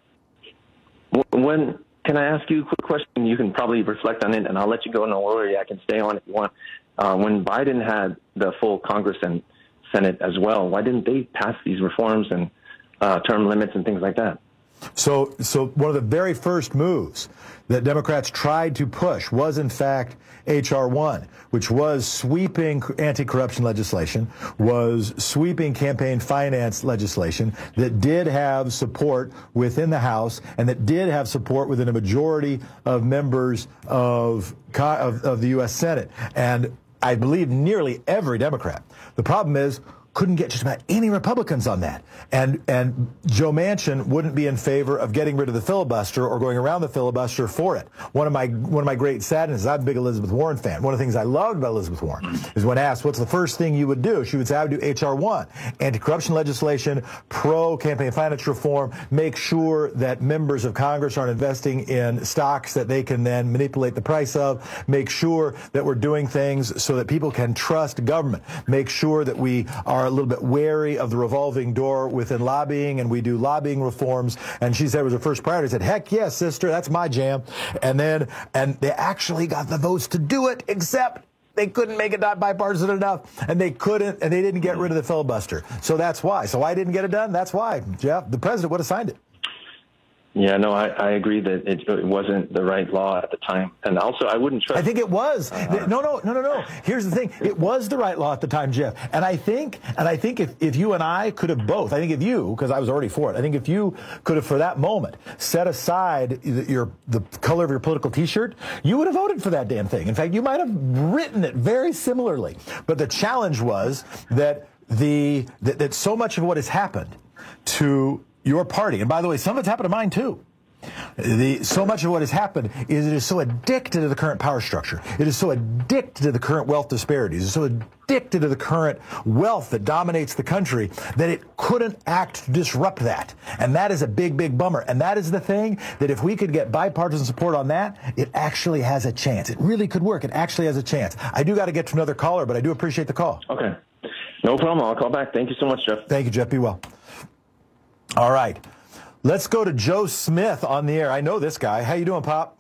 S5: When can I ask you a quick question? You can probably reflect on it, and I'll let you go. No worry, I can stay on if you want. When Biden had the full Congress and Senate as well, why didn't they pass these reforms and term limits and things like that?
S15: So one of the very first moves that Democrats tried to push was, in fact, H.R. 1, which was sweeping anti-corruption legislation, was sweeping campaign finance legislation that did have support within the House and that did have support within a majority of members of the U.S. Senate. And I believe nearly every Democrat. The problem is, couldn't get just about any Republicans on that. And Joe Manchin wouldn't be in favor of getting rid of the filibuster or going around the filibuster for it. One of my great sadnesses, I'm a big Elizabeth Warren fan. One of the things I loved about Elizabeth Warren is when asked, what's the first thing you would do? She would say, I would do H.R. 1, anti-corruption legislation, pro-campaign finance reform, make sure that members of Congress aren't investing in stocks that they can then manipulate the price of, make sure that we're doing things so that people can trust government, make sure that we are a little bit wary of the revolving door within lobbying, and we do lobbying reforms. And she said it was her first priority. I said, heck yes, sister, that's my jam. And they actually got the votes to do it, except they couldn't make it not bipartisan enough, and they didn't get rid of the filibuster. So that's why. So I didn't get it done. That's why, Jeff. The president would have signed it.
S5: Yeah, no, I agree that it wasn't the right law at the time. And also, I wouldn't trust...
S15: I think it was. No. Here's the thing. It was the right law at the time, Jeff. And I think if you and I could have both, I think if you, because I was already for it, I think if you could have, for that moment, set aside the color of your political T-shirt, you would have voted for that damn thing. In fact, you might have written it very similarly. But the challenge was that that so much of what has happened to your party, and by the way, some of it's happened to mine too. So much of what has happened is it is so addicted to the current power structure. It is so addicted to the current wealth disparities. It's so addicted to the current wealth that dominates the country that it couldn't act to disrupt that. And that is a big, big bummer. And that is the thing that if we could get bipartisan support on that, it actually has a chance. It really could work. It actually has a chance. I do got to get to another caller, but I do appreciate the call.
S5: Okay. No problem. I'll call back. Thank you so much, Jeff.
S15: Thank you, Jeff. Be well. All right. Let's go to Joe Smith on the air. I know this guy. How you doing, Pop?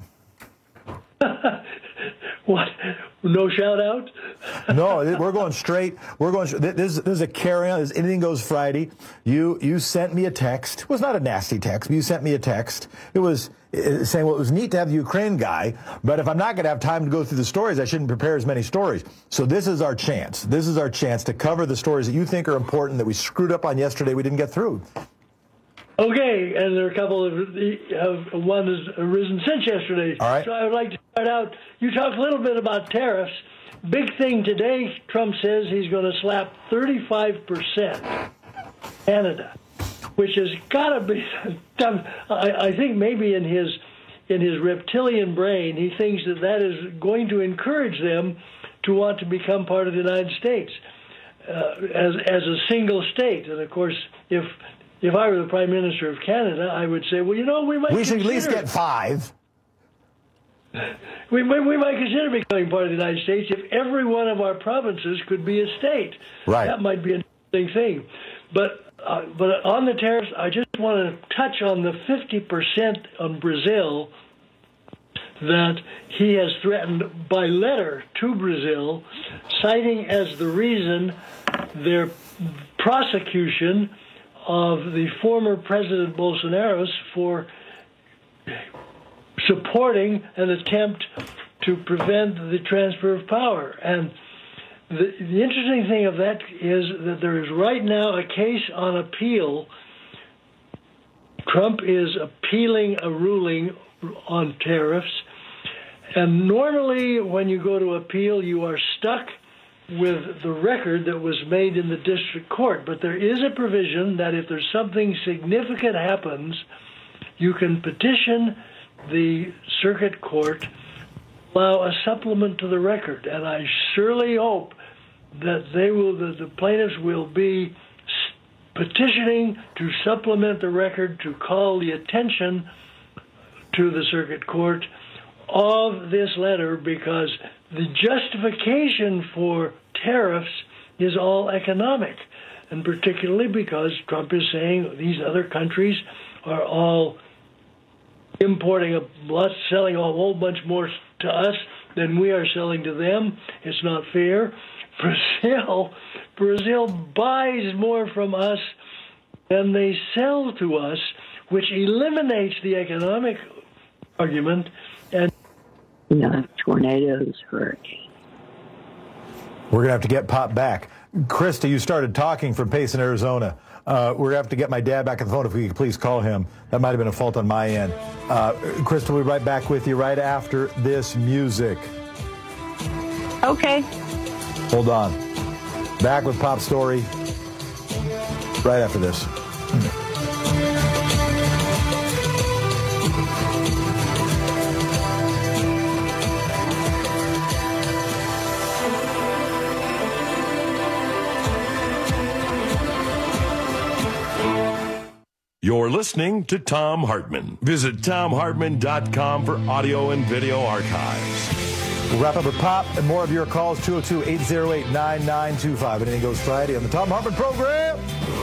S6: What? No shout out?
S15: No, we're going straight. This is a carry-on. This Anything Goes Friday. You sent me a text. It was not a nasty text, but you sent me a text. It was saying, well, it was neat to have the Ukraine guy, but if I'm not going to have time to go through the stories, I shouldn't prepare as many stories. So this is our chance. This is our chance to cover the stories that you think are important that we screwed up on yesterday we didn't get through.
S6: Okay, and there are a couple of one has arisen since yesterday.
S15: All right.
S6: So I would like to start out. You talked a little bit about tariffs. Big thing today, Trump says he's going to slap 35% Canada, which has got to be done. I think maybe in his reptilian brain, he thinks that is going to encourage them to want to become part of the United States as a single state. And of course, if I were the Prime Minister of Canada, I would say, well, we
S15: should at least get 5.
S6: We might consider becoming part of the United States if every one of our provinces could be a state.
S15: Right.
S6: That might be an interesting thing. But on the tariffs, I just want to touch on the 50% on Brazil that he has threatened by letter to Brazil, citing as the reason their prosecution of the former President Bolsonaro for supporting an attempt to prevent the transfer of power. And the interesting thing of that is that there is right now a case on appeal. Trump is appealing a ruling on tariffs. And normally when you go to appeal, you are stuck with the record that was made in the district court. But there is a provision that if there's something significant happens, you can petition the circuit court to allow a supplement to the record. And I surely hope that the plaintiffs will be petitioning to supplement the record to call the attention to the circuit court of this letter, because the justification for tariffs is all economic, and particularly because Trump is saying these other countries are all importing a lot, selling a whole bunch more to us than we are selling to them. It's not fair. Brazil buys more from us than they sell to us, which eliminates the economic argument. And
S12: tornadoes, hurricanes.
S15: We're going to have to get Pop back. Krista, you started talking from Payson, Arizona. We're going to have to get my dad back on the phone if we could please call him. That might have been a fault on my end. Krista, we'll be right back with you right after this music.
S12: Okay.
S15: Hold on. Back with Pop's story right after this.
S14: You're listening to Thom Hartmann. Visit ThomHartmann.com for audio and video archives.
S15: We'll wrap up with Pop and more of your calls, 202-808-9925. Anything Goes Friday on the Thom Hartmann Program.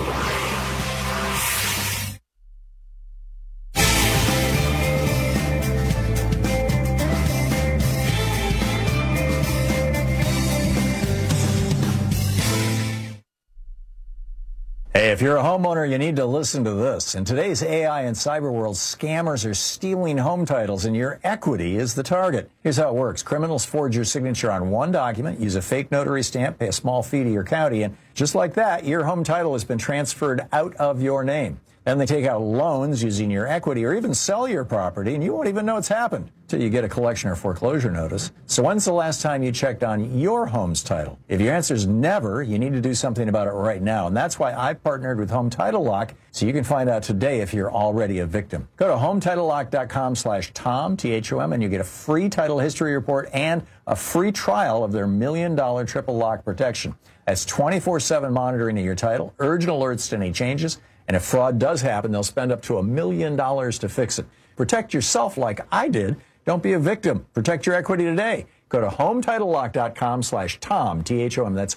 S18: Hey, if you're a homeowner, you need to listen to this. In today's AI and cyber world, scammers are stealing home titles, and your equity is the target. Here's how it works. Criminals forge your signature on one document, use a fake notary stamp, pay a small fee to your county, and just like that, your home title has been transferred out of your name. Then they take out loans using your equity or even sell your property, and you won't even know it's happened till you get a collection or foreclosure notice. So when's the last time you checked on your home's title? If your answer is never, you need to do something about it right now. And that's why I've partnered with Home Title Lock, so you can find out today if you're already a victim. Go to HomeTitleLock.com/Tom, T-H-O-M, and you get a free title history report and a free trial of their $1 million triple lock protection. That's 24/7 monitoring of your title, urgent alerts to any changes, and if fraud does happen, they'll spend up to $1 million to fix it. Protect yourself like I did. Don't be a victim. Protect your equity today. Go to HomeTitleLock.com/Tom, T-H-O-M. That's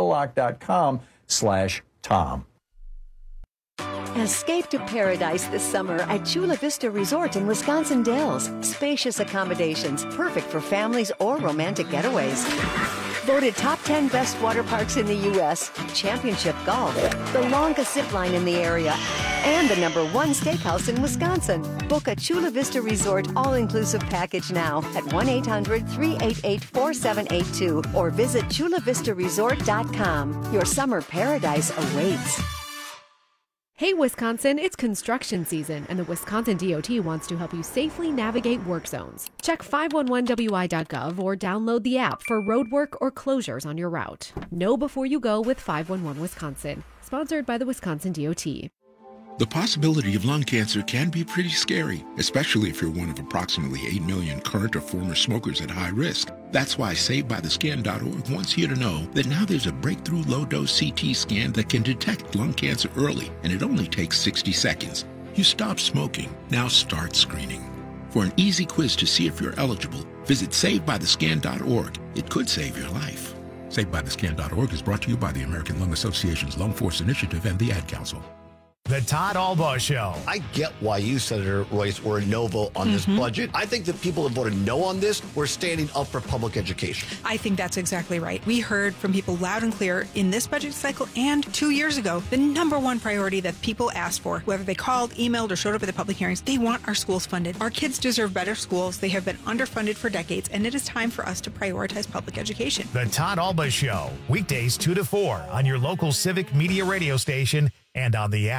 S18: HomeTitleLock.com/Tom.
S16: Escape to paradise this summer at Chula Vista Resort in Wisconsin Dells. Spacious accommodations, perfect for families or romantic getaways. Voted top 10 best water parks in the U.S., championship golf, the longest zip line in the area, and the #1 steakhouse in Wisconsin. Book a Chula Vista Resort all-inclusive package now at 1-800-388-4782 or visit chulavistaresort.com. Your summer paradise awaits.
S17: Hey Wisconsin, it's construction season, and the Wisconsin DOT wants to help you safely navigate work zones. Check 511wi.gov or download the app for road work or closures on your route. Know before you go with 511 Wisconsin. Sponsored by the Wisconsin DOT.
S19: The possibility of lung cancer can be pretty scary, especially if you're one of approximately 8 million current or former smokers at high risk. That's why SaveByTheScan.org wants you to know that now there's a breakthrough low-dose CT scan that can detect lung cancer early, and it only takes 60 seconds. You stop smoking, now start screening. For an easy quiz to see if you're eligible, visit SaveByTheScan.org. It could save your life. SaveByTheScan.org is brought to you by the American Lung Association's Lung Force Initiative and the Ad Council.
S1: The Todd Albaugh Show.
S20: I get why you, Senator Royce, were a no vote on this budget. I think the people that voted no on this were standing up for public education.
S26: I think that's exactly right. We heard from people loud and clear in this budget cycle and 2 years ago, the #1 priority that people asked for, whether they called, emailed, or showed up at the public hearings, they want our schools funded. Our kids deserve better schools. They have been underfunded for decades, and it is time for us to prioritize public education.
S1: The Todd Albaugh Show, weekdays 2 to 4 on your local Civic Media radio station and on the app.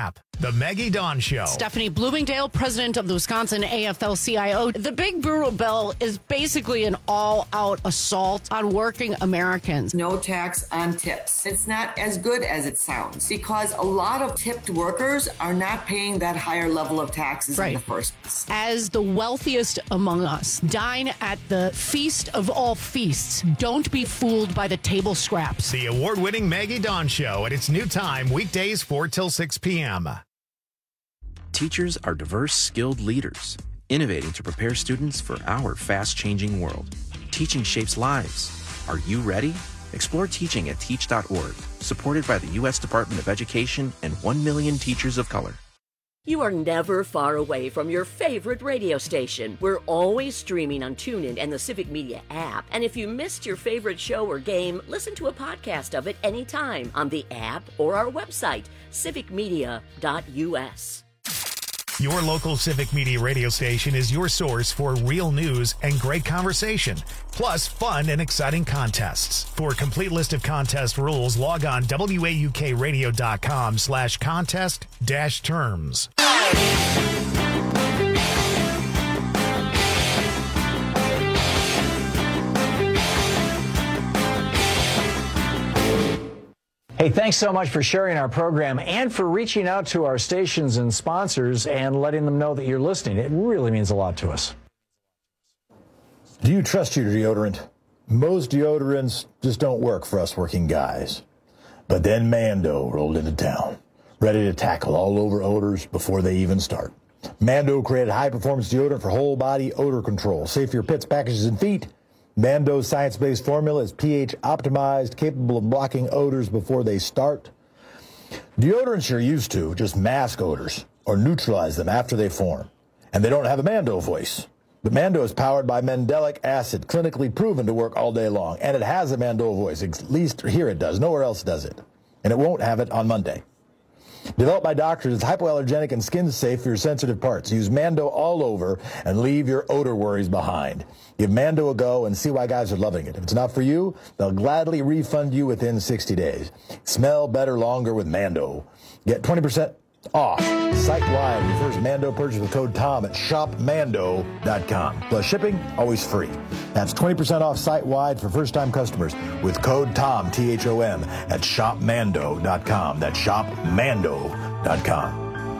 S1: The Maggie Dawn Show.
S13: Stephanie Bloomingdale, president of the Wisconsin AFL-CIO. The big brutal bill is basically an all-out assault on working Americans.
S21: No tax on tips. It's not as good as it sounds because a lot of tipped workers are not paying that higher level of taxes in the first place.
S13: As the wealthiest among us, dine at the feast of all feasts. Don't be fooled by the table scraps.
S1: The award-winning Maggie Dawn Show at its new time, weekdays 4 till 6 p.m.
S2: Teachers are diverse, skilled leaders, innovating to prepare students for our fast-changing world. Teaching shapes lives. Are you ready? Explore teaching at teach.org, supported by the U.S. Department of Education and 1 million teachers of color.
S3: You are never far away from your favorite radio station. We're always streaming on TuneIn and the Civic Media app. And if you missed your favorite show or game, listen to a podcast of it anytime on the app or our website, civicmedia.us.
S1: Your local Civic Media radio station is your source for real news and great conversation, plus fun and exciting contests. For a complete list of contest rules, log on waukradio.com/contest-terms.
S18: Hey, thanks so much for sharing our program and for reaching out to our stations and sponsors and letting them know that you're listening. It really means a lot to us.
S15: Do you trust your deodorant? Most deodorants just don't work for us working guys. But then Mando rolled into town, ready to tackle all over odors before they even start. Mando created high-performance deodorant for whole-body odor control, safe for your pits, packages, and feet. Mando's science-based formula is pH optimized, capable of blocking odors before they start. Deodorants you're used to just mask odors or neutralize them after they form. And they don't have a Mando voice. But Mando is powered by mandelic acid, clinically proven to work all day long. And it has a Mando voice. At least here it does. Nowhere else does it. And it won't have it on Monday. Developed by doctors, it's hypoallergenic and skin safe for your sensitive parts. Use Mando all over and leave your odor worries behind. Give Mando a go and see why guys are loving it. If it's not for you, they'll gladly refund you within 60 days. Smell better longer with Mando. Get 20% off site-wide your first Mando purchase with code TOM at shopmando.com. Plus shipping, always free. That's 20% off site-wide for first-time customers with code TOM, T-H-O-M, at shopmando.com. That's shopmando.com.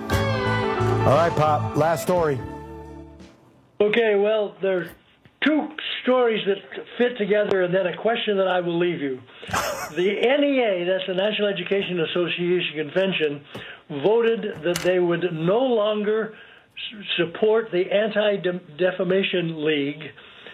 S15: All right, Pop, last story.
S6: Okay, well, there's two stories that fit together and then a question that I will leave you. The NEA, that's the National Education Association Convention, voted that they would no longer support the Anti-Defamation League,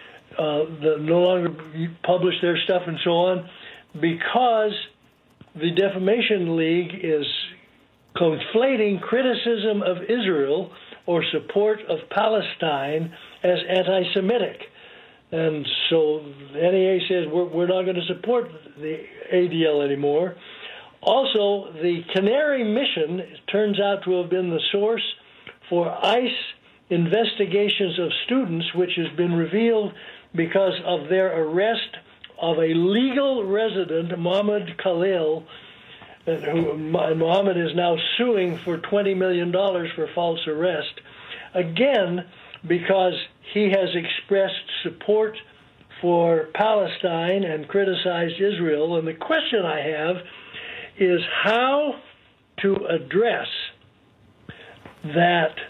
S6: no longer publish their stuff and so on, because the Defamation League is conflating criticism of Israel or support of Palestine as anti-Semitic. And so the NEA says we're not going to support the ADL anymore. Also, the Canary Mission turns out to have been the source for ICE investigations of students, which has been revealed because of their arrest of a legal resident, Mohammed Khalil, who Mohammed is now suing for $20 million for false arrest, again, because he has expressed support for Palestine and criticized Israel. And the question I have is how to address that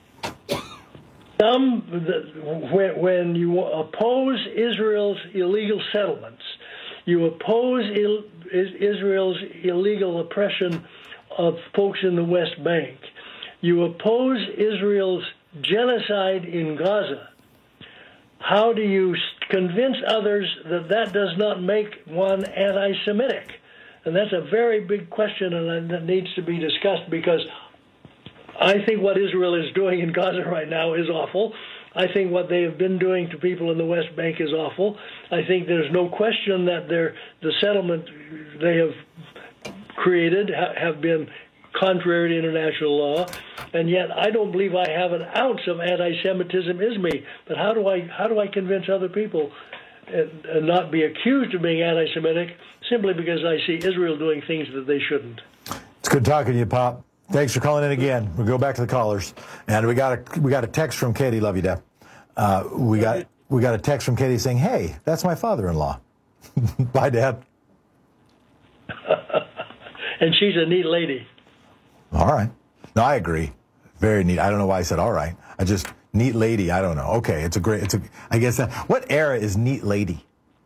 S6: when you oppose Israel's illegal settlements, you oppose Israel's illegal oppression of folks in the West Bank, you oppose Israel's genocide in Gaza, how do you convince others that that does not make one anti-Semitic? And that's a very big question, and that needs to be discussed, because I think what Israel is doing in Gaza right now is awful. I think what they have been doing to people in the West Bank is awful. I think there's no question that the settlement they have created have been contrary to international law, and yet I don't believe I have an ounce of anti-Semitism in me. But how do I convince other people and not be accused of being anti-Semitic simply because I see Israel doing things that they shouldn't?
S15: It's good talking to you, Pop. Thanks for calling in again. We'll go back to the callers, and we got a text from Katie. Love you, Deb. We got a text from Katie saying, "Hey, that's my father-in-law." Bye, Deb.
S6: And she's a neat lady.
S15: All right. No, I agree. Very neat. I don't know why I said all right. Neat lady. I don't know. Okay, I guess what era is neat lady?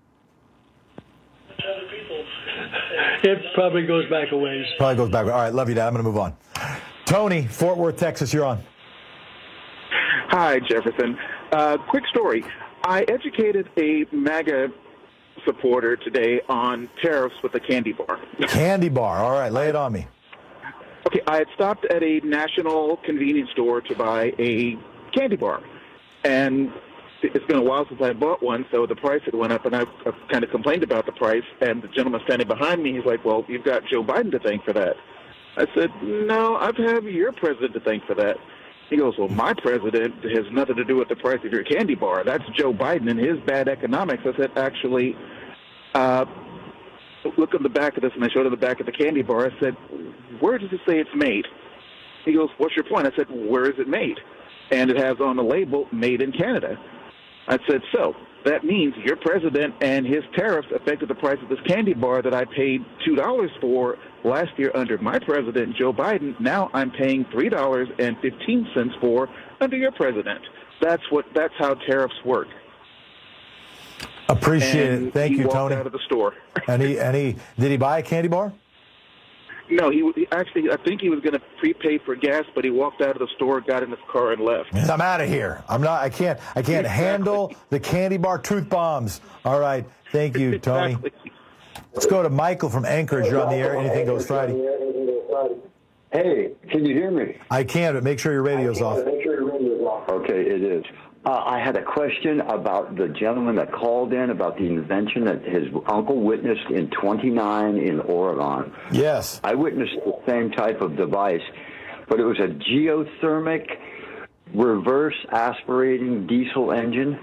S6: It probably goes back a ways.
S15: Probably goes back. All right, love you, Dad. I'm going to move on. Tony, Fort Worth, Texas, you're on.
S4: Hi, Jefferson. Quick story. I educated a MAGA supporter today on tariffs with a candy bar.
S15: Candy bar. All right, lay it on me.
S4: Okay, I had stopped at a national convenience store to buy a candy bar. And it's been a while since I bought one, so the price had went up, and I kind of complained about the price. And the gentleman standing behind me, he's like, well, you've got Joe Biden to thank for that. I said, no, I have your president to thank for that. He goes, well, my president has nothing to do with the price of your candy bar. That's Joe Biden and his bad economics. I said, actually, look on the back of this, and I showed him the back of the candy bar. I said, where does it say it's made? He goes, what's your point? I said, where is it made? And it has on the label, made in Canada. I said, so that means your president and his tariffs affected the price of this candy bar that I paid $2 for last year under my president, Joe Biden. Now I'm paying $3.15 for under your president. That's how tariffs work.
S15: Appreciate it. Thank you, Tony.
S4: He walked out of the store.
S15: and did he buy a candy bar?
S4: No, he actually, I think he was going to prepay for gas, but he walked out of the store, got in his car, and left.
S15: I'm out of here. I can't exactly handle the candy bar truth bombs. All right. Thank you, Tony. Exactly. Let's go to Michael from Anchorage. You're on the air. Anything Goes Friday.
S7: Hey, can you hear me?
S15: I can, but make sure your radio's off.
S7: Okay, it is. I had a question about the gentleman that called in about the invention that his uncle witnessed in 29 in Oregon.
S15: Yes.
S7: I witnessed the same type of device, but it was a geothermic reverse aspirating diesel engine.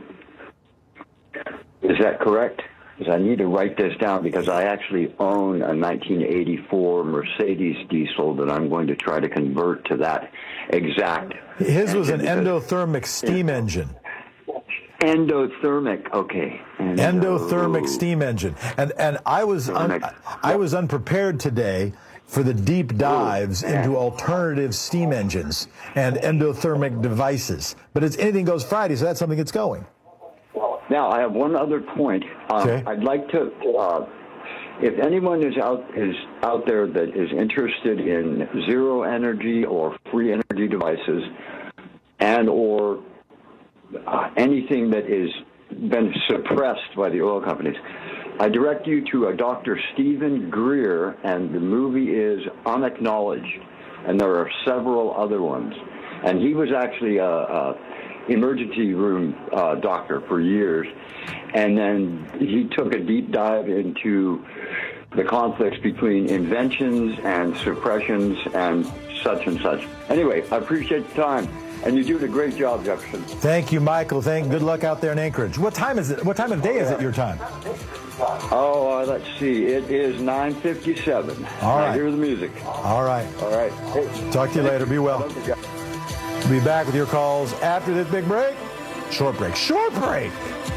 S7: Is that correct? Because I need to write this down because I actually own a 1984 Mercedes diesel that I'm going to try to convert to that exact.
S15: His was an endothermic steam engine.
S7: Endothermic, okay.
S15: Endothermic steam engine. And I was unprepared today for the deep dives into alternative steam engines and endothermic devices. But it's Anything Goes Friday, so that's something that's going.
S7: Now, I have one other point.
S15: Okay.
S7: I'd like to, if anyone is out there that is interested in zero energy or free energy devices and or anything that is been suppressed by the oil companies, I direct you to a Dr. Stephen Greer, and the movie is Unacknowledged, and there are several other ones. And he was actually a emergency room doctor for years, and then he took a deep dive into the conflicts between inventions and suppressions and such and such. Anyway, I appreciate the time, and you're doing a great job, Jefferson.
S15: Thank you, Michael. Good luck out there in Anchorage. What time is it? What time of day is it your time?
S7: Oh, let's see. It is 9:57.
S15: All right.
S7: I hear the music.
S15: All right.
S7: All right. Hey.
S15: Talk to you later. Be well. We'll be back with your calls after this big break. Short break. Short break.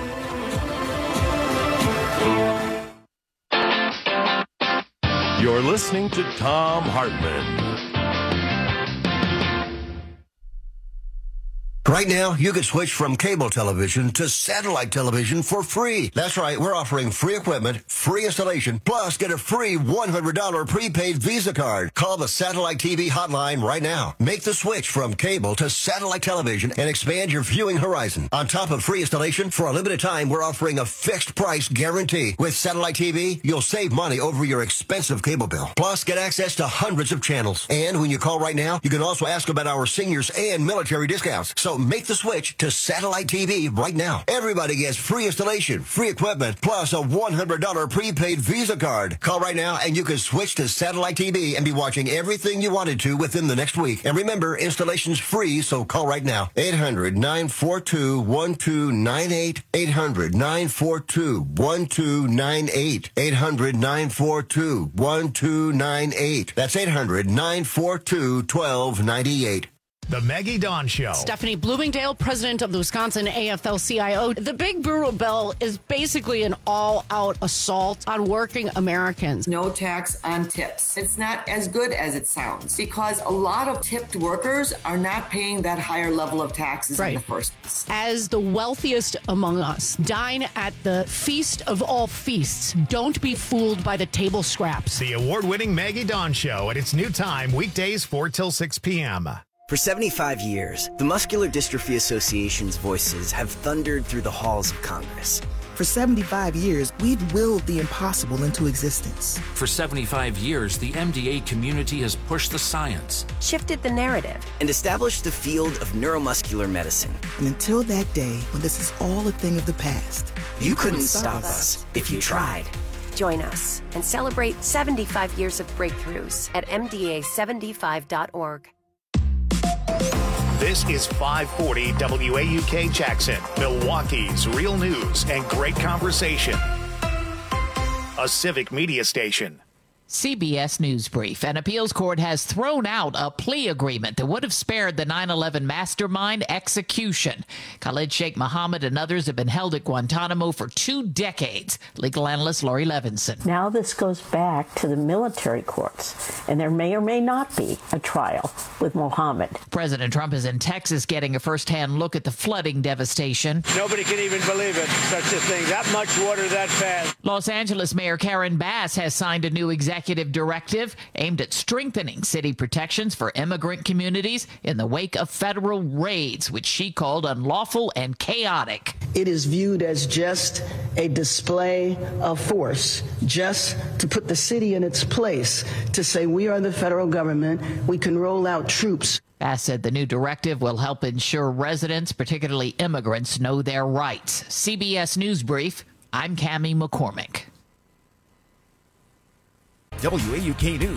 S14: You're listening to Thom Hartmann.
S9: Right now, you can switch from cable television to satellite television for free. That's right, we're offering free equipment, free installation, plus get a free $100 prepaid Visa card. Call the Satellite TV hotline right now. Make the switch from cable to satellite television and expand your viewing horizon. On top of free installation, for a limited time, we're offering a fixed price guarantee. With Satellite TV, you'll save money over your expensive cable bill. Plus, get access to hundreds of channels. And when you call right now, you can also ask about our seniors and military discounts. So make the switch to satellite TV right now. Everybody gets free installation, free equipment, plus a $100 prepaid Visa card. Call right now and you can switch to satellite TV and be watching everything you wanted to within the next week. And remember, installation's free, so call right now. 800-942-1298. 800-942-1298. 800-942-1298. That's 800-942-1298.
S1: The Maggie Dawn Show.
S13: Stephanie Bloomingdale, president of the Wisconsin AFL-CIO. The Big Brutal Bill is basically an all-out assault on working Americans.
S21: No tax on tips. It's not as good as it sounds because a lot of tipped workers are not paying that higher level of taxes in the first place.
S13: As the wealthiest among us, dine at the feast of all feasts. Don't be fooled by the table scraps.
S1: The award-winning Maggie Dawn Show at its new time, weekdays 4 till 6 p.m.
S8: For 75 years, the Muscular Dystrophy Association's voices have thundered through the halls of Congress.
S10: For 75 years, we've willed the impossible into existence.
S11: For 75 years, the MDA community has pushed the science,
S16: shifted the narrative,
S8: and established the field of neuromuscular medicine.
S10: And until that day, when this is all a thing of the past,
S8: you couldn't stop us if you tried.
S16: Join us and celebrate 75 years of breakthroughs at MDA75.org.
S1: This is 540 WAUK Jackson, Milwaukee's real news and great conversation. A civic media station.
S22: CBS News Brief. An appeals court has thrown out a plea agreement that would have spared the 9/11 mastermind execution. Khalid Sheikh Mohammed and others have been held at Guantanamo for 2 decades. Legal analyst Lori Levinson.
S23: Now this goes back to the military courts, and there may or may not be a trial with Mohammed.
S22: President Trump is in Texas getting a first-hand look at the flooding devastation.
S24: Nobody can even believe it, such a thing. That much water that fast.
S22: Los Angeles Mayor Karen Bass has signed a new executive directive aimed at strengthening city protections for immigrant communities in the wake of federal raids, which she called unlawful and chaotic.
S27: It is viewed as just a display of force, just to put the city in its place, to say we are the federal government, we can roll out troops.
S22: Bass said the new directive will help ensure residents, particularly immigrants, know their rights. CBS News Brief, I'm Cammie McCormick.
S28: WAUK News.